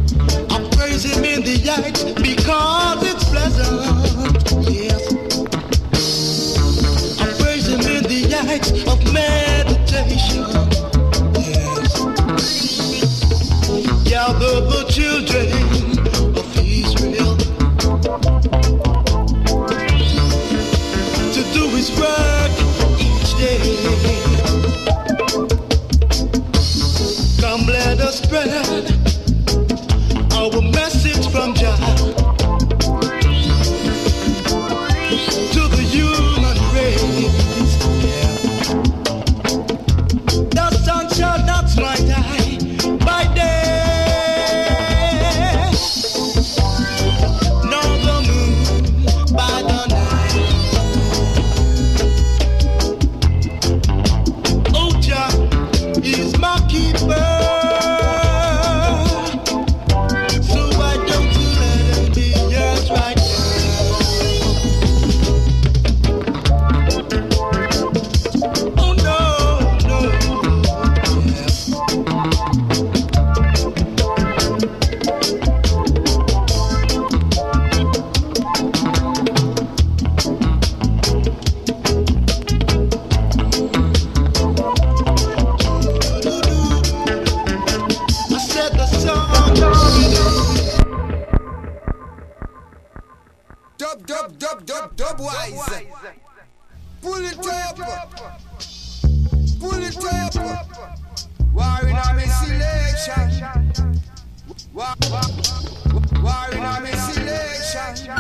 I praise Him in the heights because it's pleasant. Yes. Dub, dub, dub, dub, dub wise. Pull it up. Pull it up. War in a me selection. War, war, war in a me selection.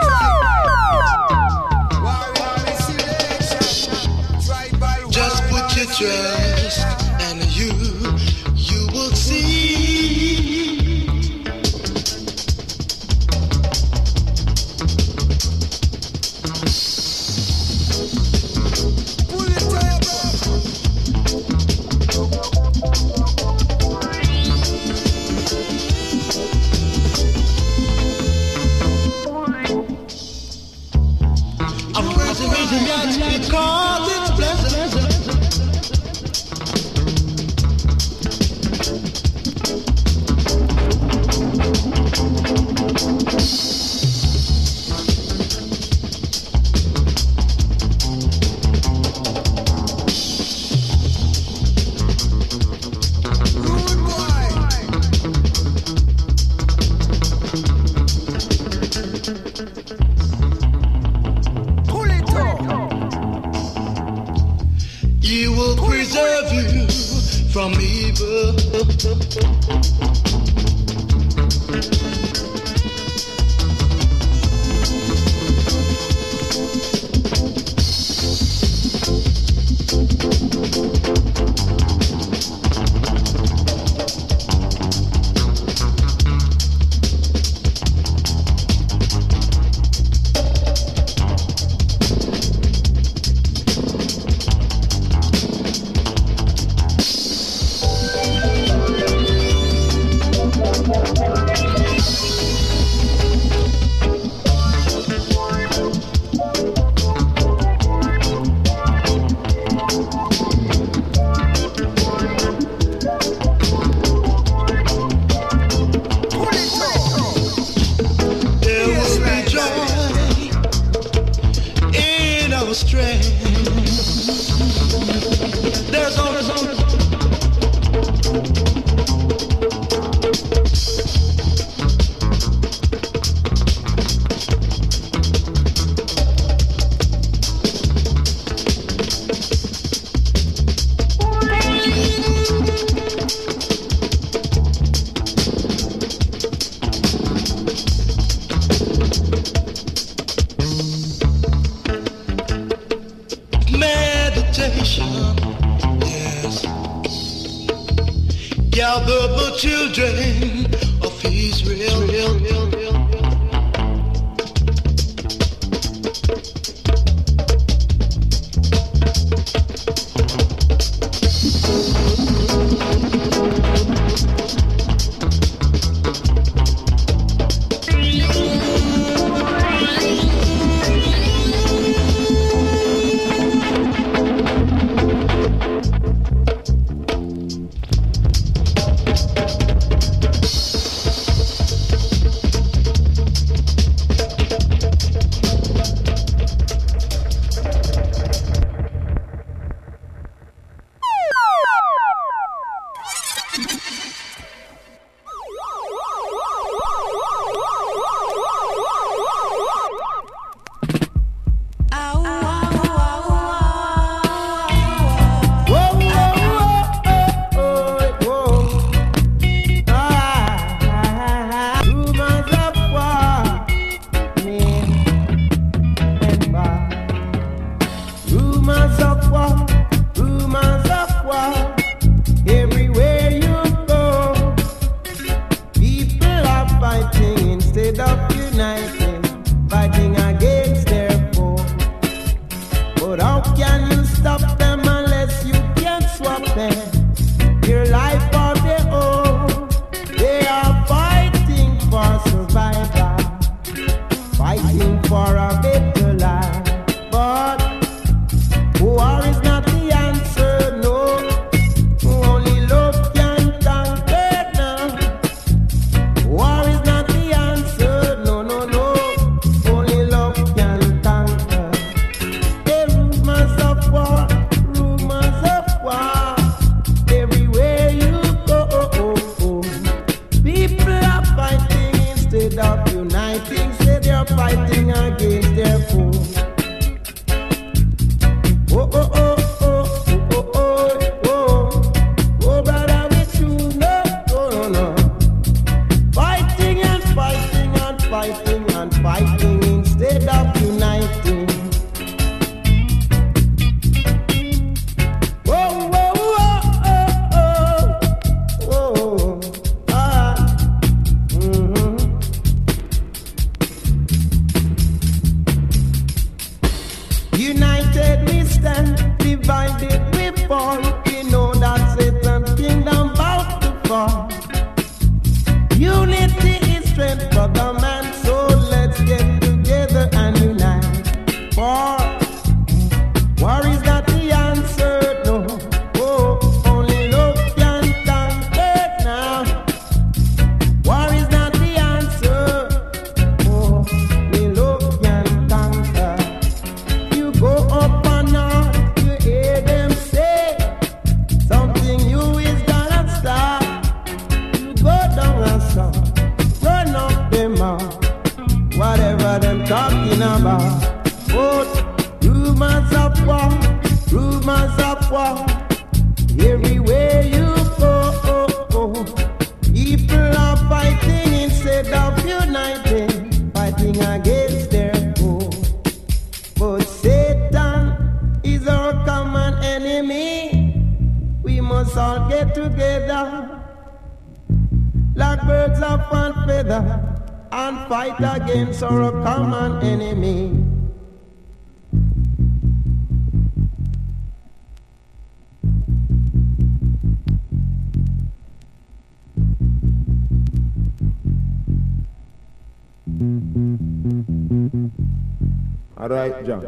War in a me selection. Tribal war. Just put your trust and you, you will see. Because it's pleasant. From evil. Gather the children of Israel. fighting against their foe. Oh, oh, oh, oh, oh, oh, oh, oh, brother, we choose no, no, no, no. Fighting and fighting and fighting and fighting instead of uniting. Oh, oh, oh, oh, oh, oh, ah, mm-hmm. United we stand, divided we fall. We know that Satan's kingdom about to fall. Unity is strength for the man, so let's get together and unite. For war is not the answer, no. Oh, only love can conquer now. War is not the answer. Oh, only love can conquer. You go up and out, you hear them say something new is gonna start. You go down and stop, run up them out, whatever them talking about. But rumors of war, rumors of war, everywhere you go, oh, oh. People are fighting instead of uniting, fighting against their foe. But Satan is our common enemy. We must all get together like birds of one feather and fight against our common enemy. All right, John.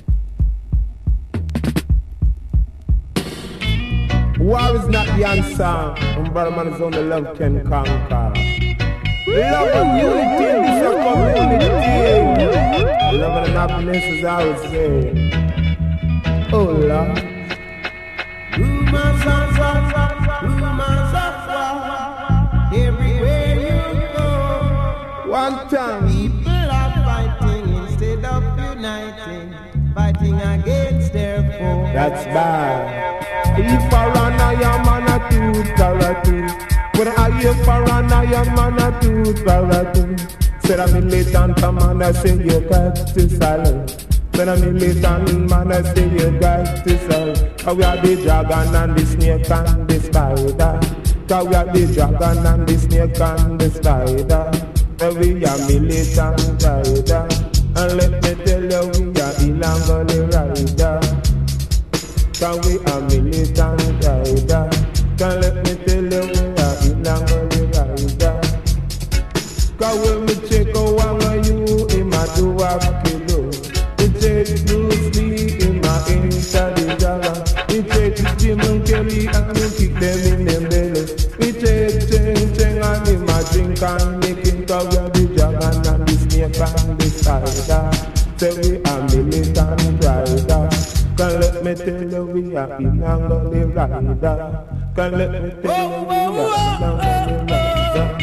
War is not the answer, and brother man is only love can conquer. Love and unity in this community. Love and happiness is I would say. Oh Lord. Rumors of war, rumors of war, everywhere you go. One time. People are fighting instead of uniting, fighting against their foe. That's bad. If I run, I am on a tooth karate. When I hear for an iron man a tooth karate. Said a militant man, I say you got to silence. When a militant man, I say you got to silence. Cause we are the dragon and the snake and the spider. Cause we are the dragon and the snake and the spider. And we are militant rider. And let me tell you, we are Ilangoli rider. Cause we are militant rider. Cause let me tell you, we are Ilangoli rider. Cause when we check out one you, in my do a kilo. We take Bruce Lee in my intelligence. We take Jim and Kelly and we kick them in them belly. We take Cheng Cheng and in my drink and make him cause we are the dragon and the snake and the spider. Say we are militant rider. Can let me tell you we are Ilangoli rider. Can let me tell you we are Ilangoli rider.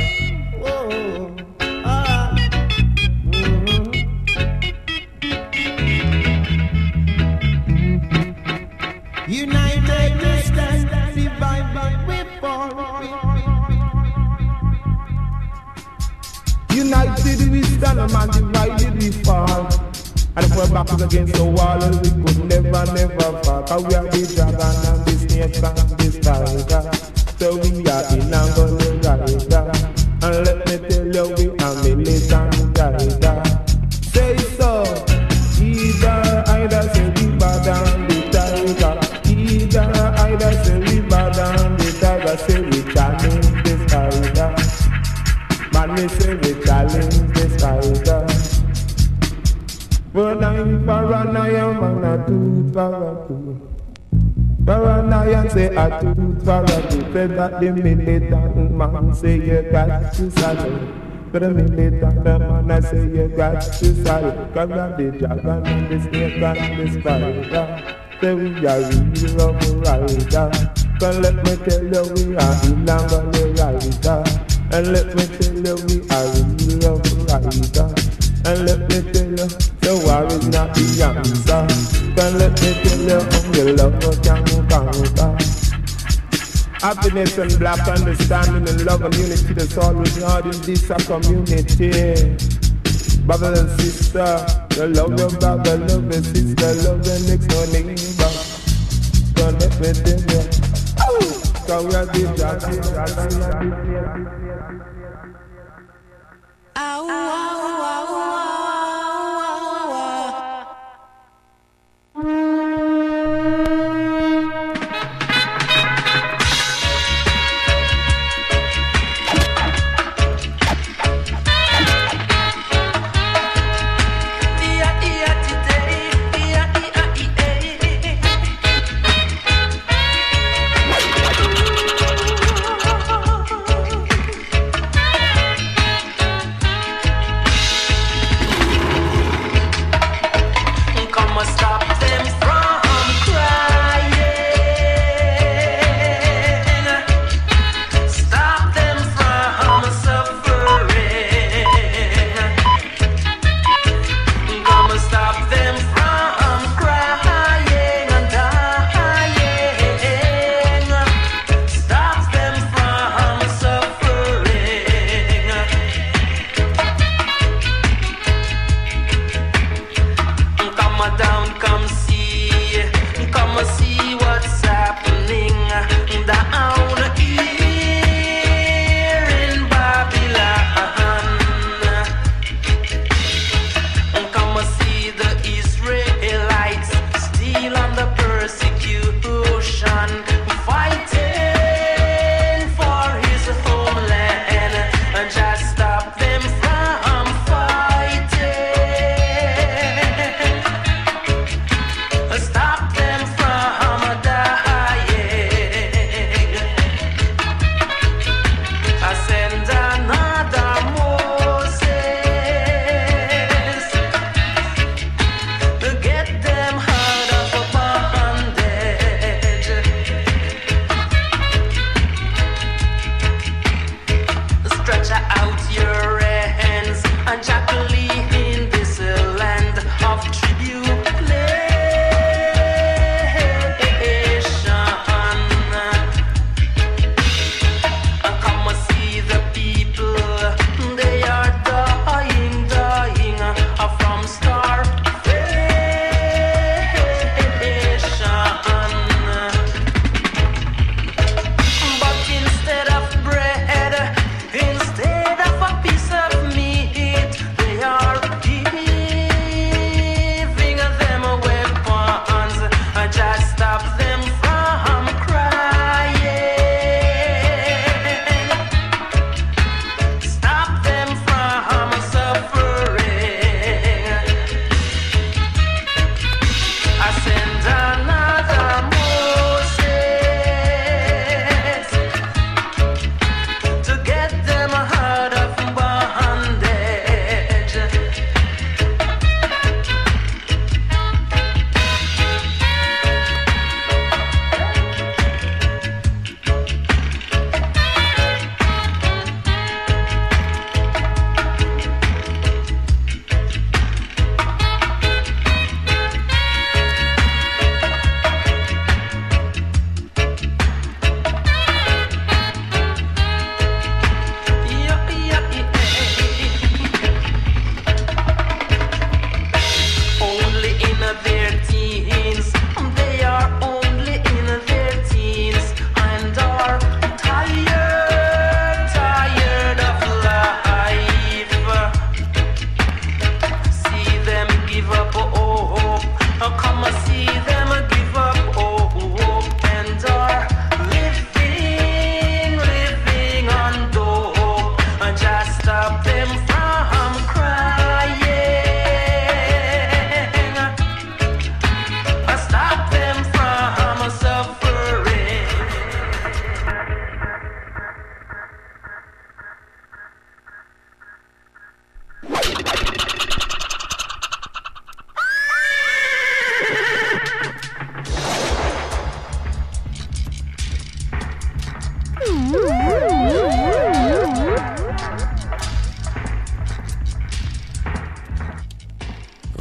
United we stand, divided we fall. United we stand, a man divided we fall. And if we're back against the wall, we could never, never fall. Cause we are the dragon and the snake and the spider. So we are Ilangoli rider. And let me tell you, we are militant rider. Say so. Either, either say we bad and the tiger. Either, either say we bad and the tiger. Say we challenge the spider. Man, me say we challenge the spider. But I'm paranoia, man, a tooth paranoia. Paranoia say a tooth paranoia. Say that the militant man say you got to saddle. But the militant man I say you got to saddle. Cause I'm the dragon and the snake and the spider. Say we are real love rider. Cause let me tell you we are Ilangoli rider. And let me tell you we are real love rider. And let me tell you, the war is not the answer. Then let me tell you, your love can conquer. Happiness and black understanding and love and unity, that's all we need in this community. Brother and sister, you love your brother, love your sister, love your next door neighbor. Don't let me tell you, cause we are the judges. Ow, ow, ow, ow, ow.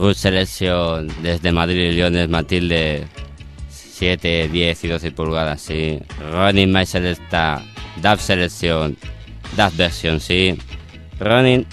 Root Selection desde Madrid y Leones, Matilde, siete, diez y doce pulgadas, sí. Running My Selecta, Dub Selection, Dub Version, sí. Running.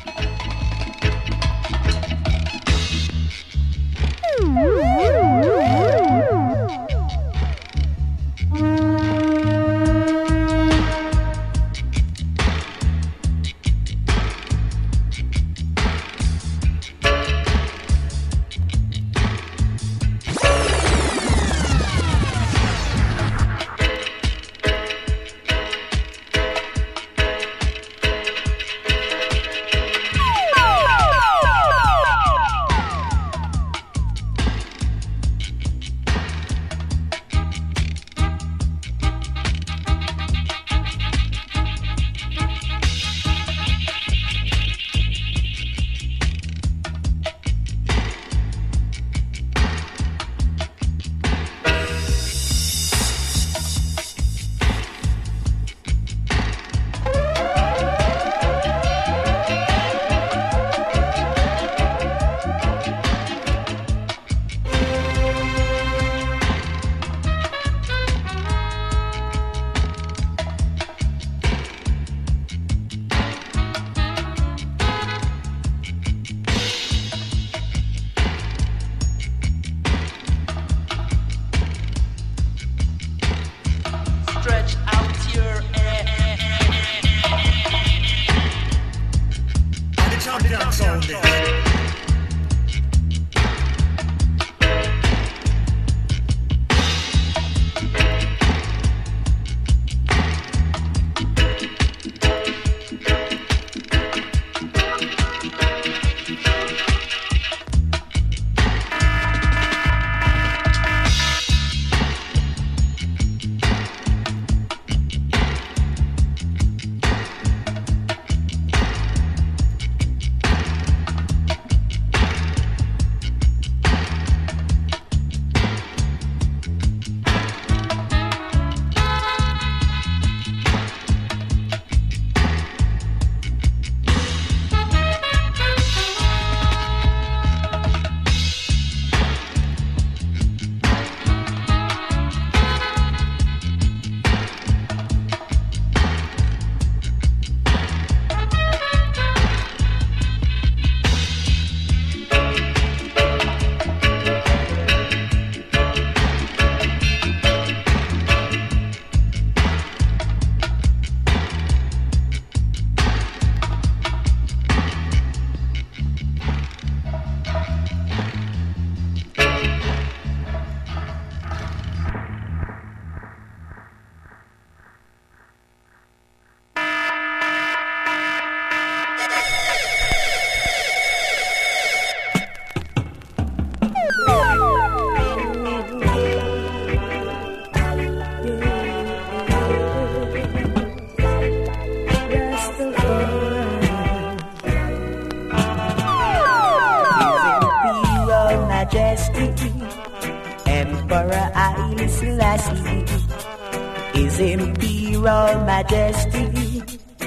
His Imperial Majesty,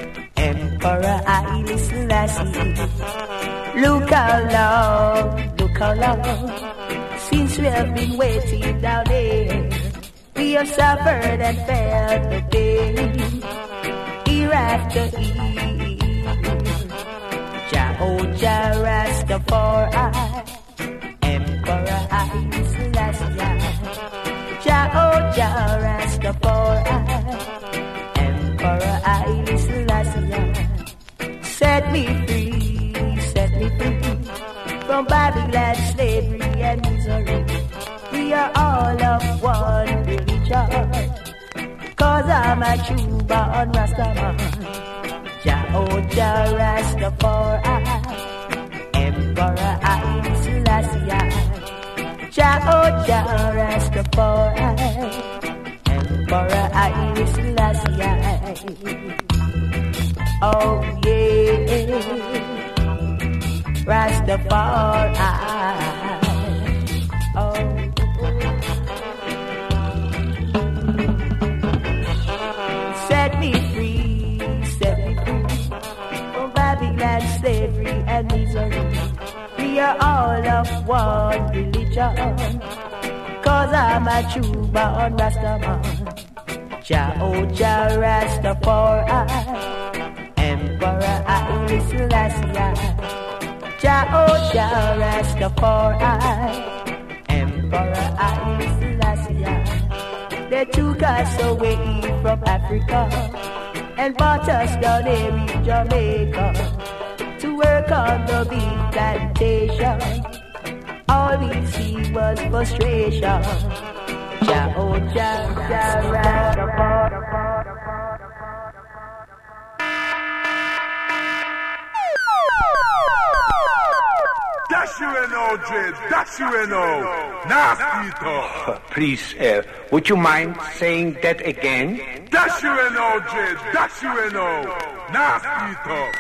Emperor Haile Selassie. Look how long, look how long, since we have been waiting down there. We have suffered and felt the pain, year after year. Jehovah Rastafari, Emperor Haile Selassie. Jehovah Rastafari, Emperor Haile Selassie. Set me free, set me free from Babylon, slavery and misery. We are all of one religion, cause I'm a true born Rastaman. Jehovah Rastafari, Emperor Haile Selassie. Jehovah Rastafari, Emperor Haile Selassie. Oh yeah, Rastafari. Oh, set me free, set me free from Babylon, slavery and misery. We are all of one religion, cause I'm a true born Rastaman. Jah, oh Jah Rastafari, Emperor Haile Selassie. Jah, oh Jah Rastafari, Emperor Haile Selassie. They took us away from Africa and brought us down here in Jamaica to work on the big plantation. All we see was frustration. Jah, oh Jah, Jah Rastafari. Dash you in, O J, dash you in, O. Nasty talk. Please, uh, would you mind saying that again? Dash you in, O J, dash you in, O. Nasty talk.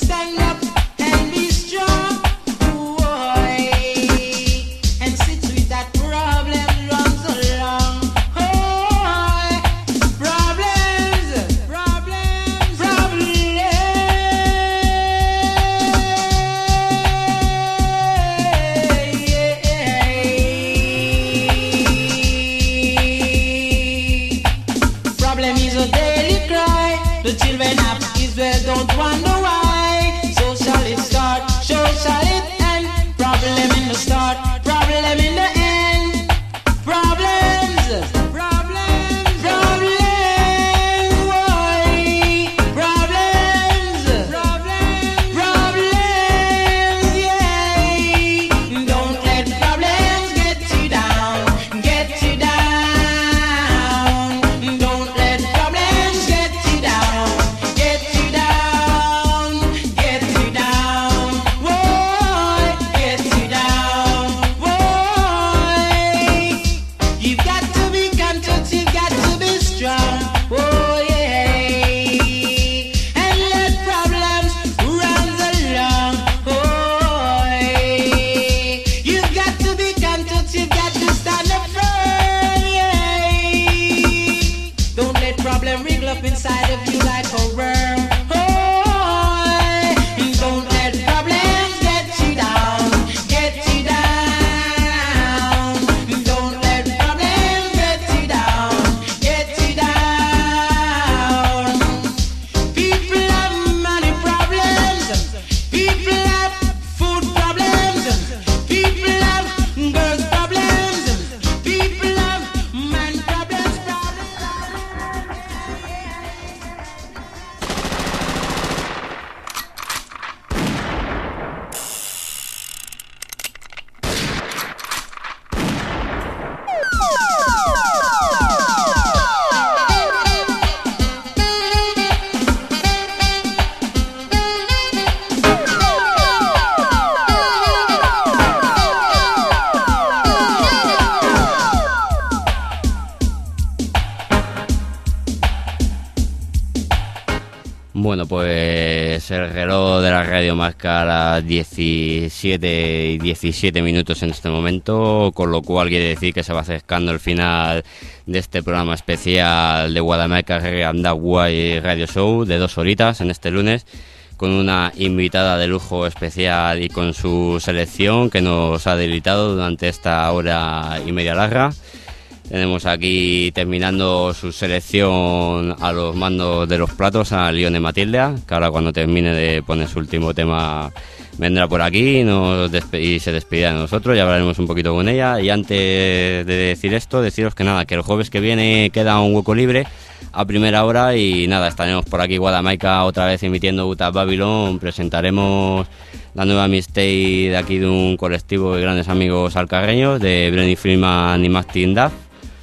stand up and be strong, boy, and sit with that problem runs along. Oh, problems, problems, problems. Problem is a daily cry. The children have Israel, don't wonder why. So shall it start, so shall it end. Problem in the start, problem in the end. Problems, problems, problems. Why? Problems, problems, problems. Yeah. Don't let problems get you down, get you down. Don't let problems get you down, get you down, get you down. Whoa, get you down. Whoa, you've got to be conscious, you've got to be strong. Oh yeah, and let problems run along. Oh, you've got to be conscious, you've got to stand up firm. Yeah. Don't let problem wriggle up inside of you like a worm. Oh, don't let problems get you down, get you down. Don't let problems get you down, get you down. People have money problems, people have food problems, people have girls problems, people have man problems, Bueno, pues el reloj de la radio marca las diecisiete y diecisiete minutos en este momento, con lo cual quiere decir que se va acercando el final de este programa especial de Guadalajara Reggae and That Way Radio Show de dos horitas en este lunes, con una invitada de lujo especial y con su selección que nos ha deleitado durante esta hora y media larga. Tenemos aquí terminando su selección a los mandos de los platos a Lione Matilda, que ahora cuando termine de poner su último tema vendrá por aquí y, nos despe- y se despedirá de nosotros y hablaremos un poquito con ella. Y antes de decir esto, deciros que nada, que el jueves que viene queda un hueco libre a primera hora y nada, estaremos por aquí Guadamaica otra vez emitiendo Utah Babylon. Presentaremos la nueva mixtape de aquí de un colectivo de grandes amigos alcarreños, de Brenny Freeman y Martin Duff,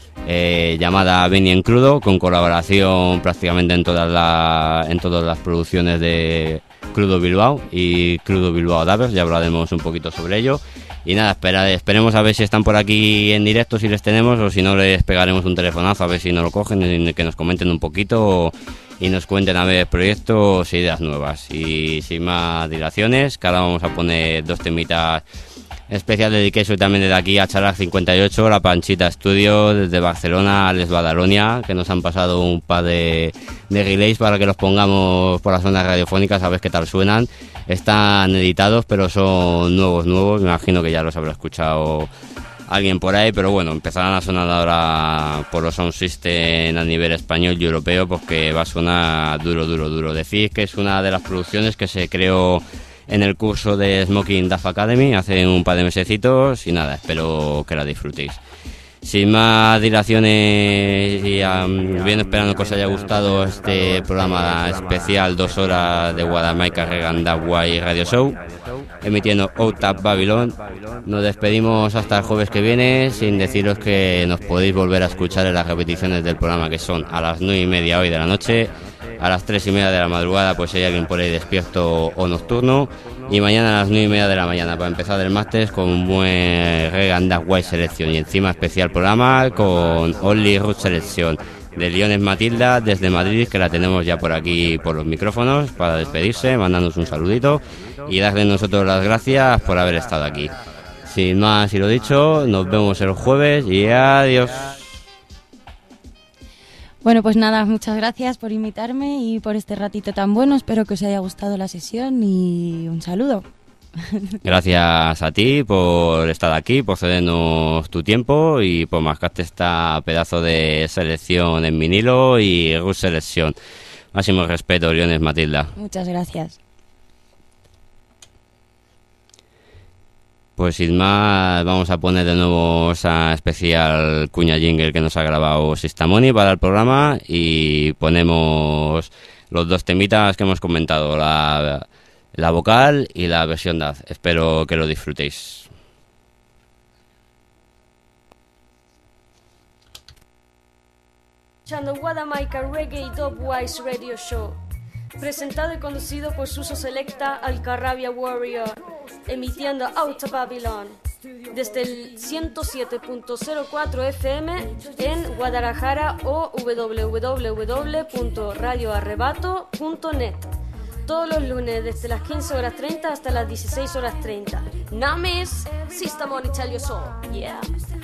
eh, llamada Benny en Crudo, con colaboración prácticamente en todas las en todas las producciones de Crudo Bilbao y Crudo Bilbao Davers. Ya hablaremos un poquito sobre ello. Y nada, espera, esperemos a ver si están por aquí en directo, si les tenemos, o si no les pegaremos un telefonazo a ver si no lo cogen, y que nos comenten un poquito y nos cuenten a ver proyectos e ideas nuevas. Y sin más dilaciones, que ahora vamos a poner dos temitas especial dedication también desde aquí a Charac cincuenta y ocho, la Panchita Studio, desde Barcelona, Les Badalonia, que nos han pasado un par de, de relays para que los pongamos por las zonas radiofónicas a ver qué tal suenan. Están editados, pero son nuevos, nuevos, me imagino que ya los habrá escuchado alguien por ahí, pero bueno, empezarán a sonar ahora por los sound system a nivel español y europeo, porque va a sonar duro, duro, duro. Decís que es una de las producciones que se creó en el curso de Smoking Duff Academy hace un par de mesecitos y nada, espero que la disfrutéis. Sin más dilaciones y um, bien esperando que os haya gustado este programa especial, dos horas de Guadamaica Reggae and That Way Radio Show, emitiendo Out of Babylon. Nos despedimos hasta el jueves que viene, sin deciros que nos podéis volver a escuchar en las repeticiones del programa, que son a las nueve y media hoy de la noche, a las tres y media de la madrugada, pues si hay alguien por ahí despierto o nocturno, y mañana a las nueve y media de la mañana, para empezar el martes con un buen Reggae and That Way selección, y encima especial programa con Only Root selección de Liones Matilda desde Madrid, que la tenemos ya por aquí por los micrófonos para despedirse, mandarnos un saludito y darle nosotros las gracias por haber estado aquí. Sin más y lo dicho, nos vemos el jueves y adiós. Bueno, pues nada, muchas gracias por invitarme y por este ratito tan bueno. Espero que os haya gustado la sesión y un saludo. Gracias a ti por estar aquí, por cedernos tu tiempo y por marcarte esta pedazo de selección en vinilo y Root Selection. Máximo respeto, Liones Matilda. Muchas gracias. Pues sin más, vamos a poner de nuevo esa especial cuña jingle que nos ha grabado Sistamoni para el programa y ponemos los dos temitas que hemos comentado, la, la vocal y la versión D A Z. Espero que lo disfrutéis. Escuchando Guadamaica Reggae y Dubwise Radio Show, presentado y conducido por Suso Selecta Alcarrabia Warrior, emitiendo Out of Babylon desde el ciento siete punto cero cuatro F M en Guadalajara o w w w punto radio arrebato punto net, todos los lunes desde las quince horas treinta hasta las dieciséis horas treinta. Names, Sistamoni Tell You So. Yeah.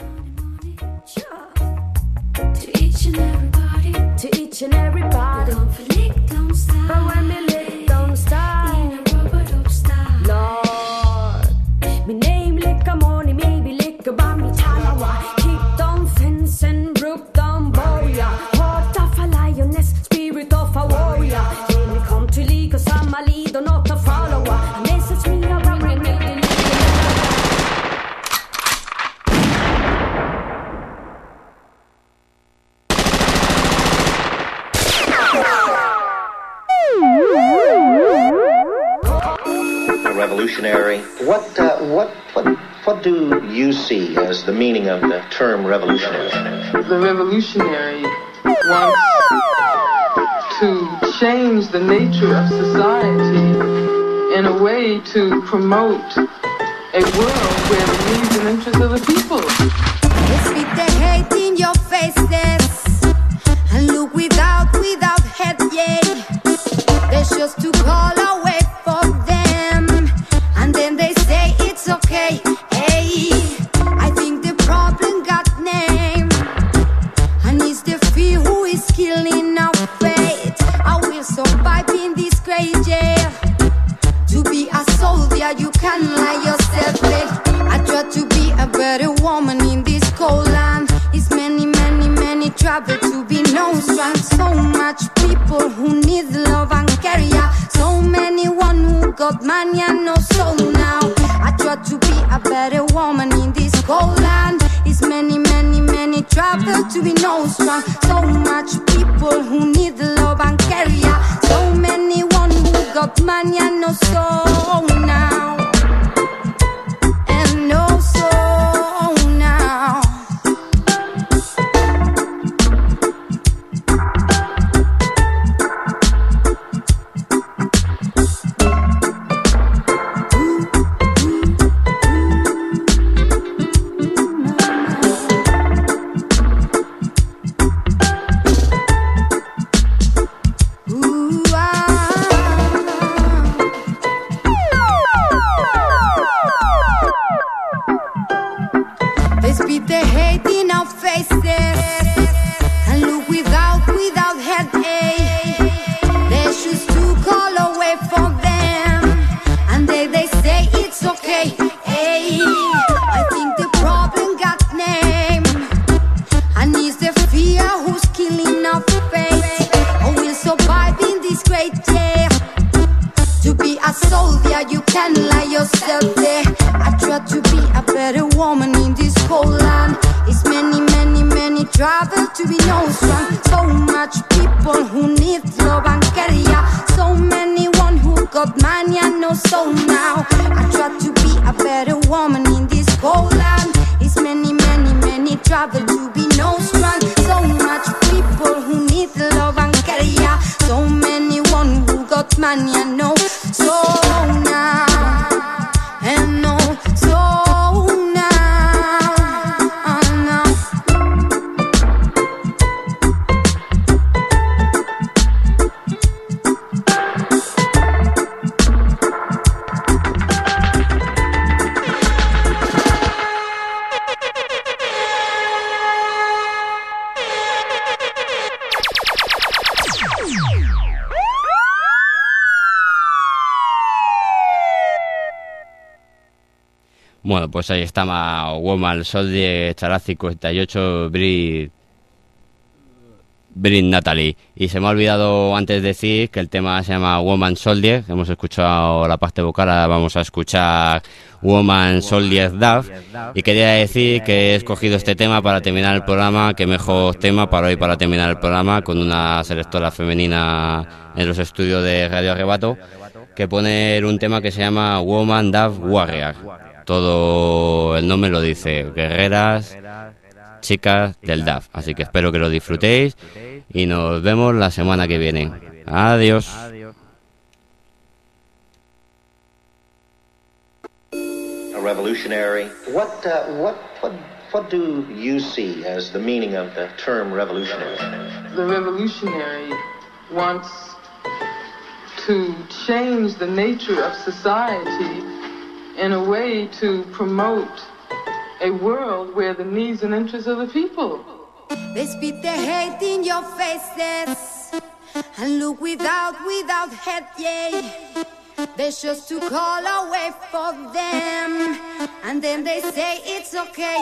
To each and everybody, To each and everybody, don't flick, don't stop. but when me lick, don't stop. In a rubber dub style. Lord, me name lick a money, maybe lick a bambi talawa. Kick down fence and broke down boya. Heart of a lioness, spirit of a warrior. Let me come to league, cause I'm a leader, not a follower. A message me around and make the leader. Revolutionary. What, uh, what, what, what do you see as the meaning of the term revolutionary? The revolutionary wants to change the nature of society in a way to promote a world where the needs and interests of the people. Let's beat the hate in your faces and look without, without head, yeah. There's just to call away for them, and then they say it's okay. Hey, I think the problem got name, and it's the fear who is killing our faith. I will survive in this great jail. To be a soldier, you can lie yourself dead. I try to be a better woman in this cold land. It's many, many, many trouble to be known strong. So much people who need love and care. So many one who got money and no soul now. I try to be a better woman in this cold land. It's many, many, many trouble to be known strong. So much people who need love and care. So many one who got money and no soul now. And no soul now. Bueno, pues ahí está Woman Soldier, Charazi cuarenta y ocho, Brit, Brit Natalie. Y se me ha olvidado antes decir que el tema se llama Woman Soldier. Hemos escuchado la parte vocal, ahora vamos a escuchar Woman Soldier Dove. Y quería decir que he escogido este tema para terminar el programa, que mejor tema para hoy para terminar el programa, con una selectora femenina en los estudios de Radio Arrebato, que poner un tema que se llama Woman Dove Warrior. Todo el nombre lo dice, guerreras, chicas del D A F. Así que espero que lo disfrutéis y nos vemos la semana que viene. Adiós. A revolutionary. What, uh, what, what, what do you see as the meaning of the term revolutionary? The revolutionary wants to change the nature of society in a way to promote a world where the needs and interests of the people. They spit their hate in your faces and look without, without head, yeah. There's just to call away for them, and then they say it's okay.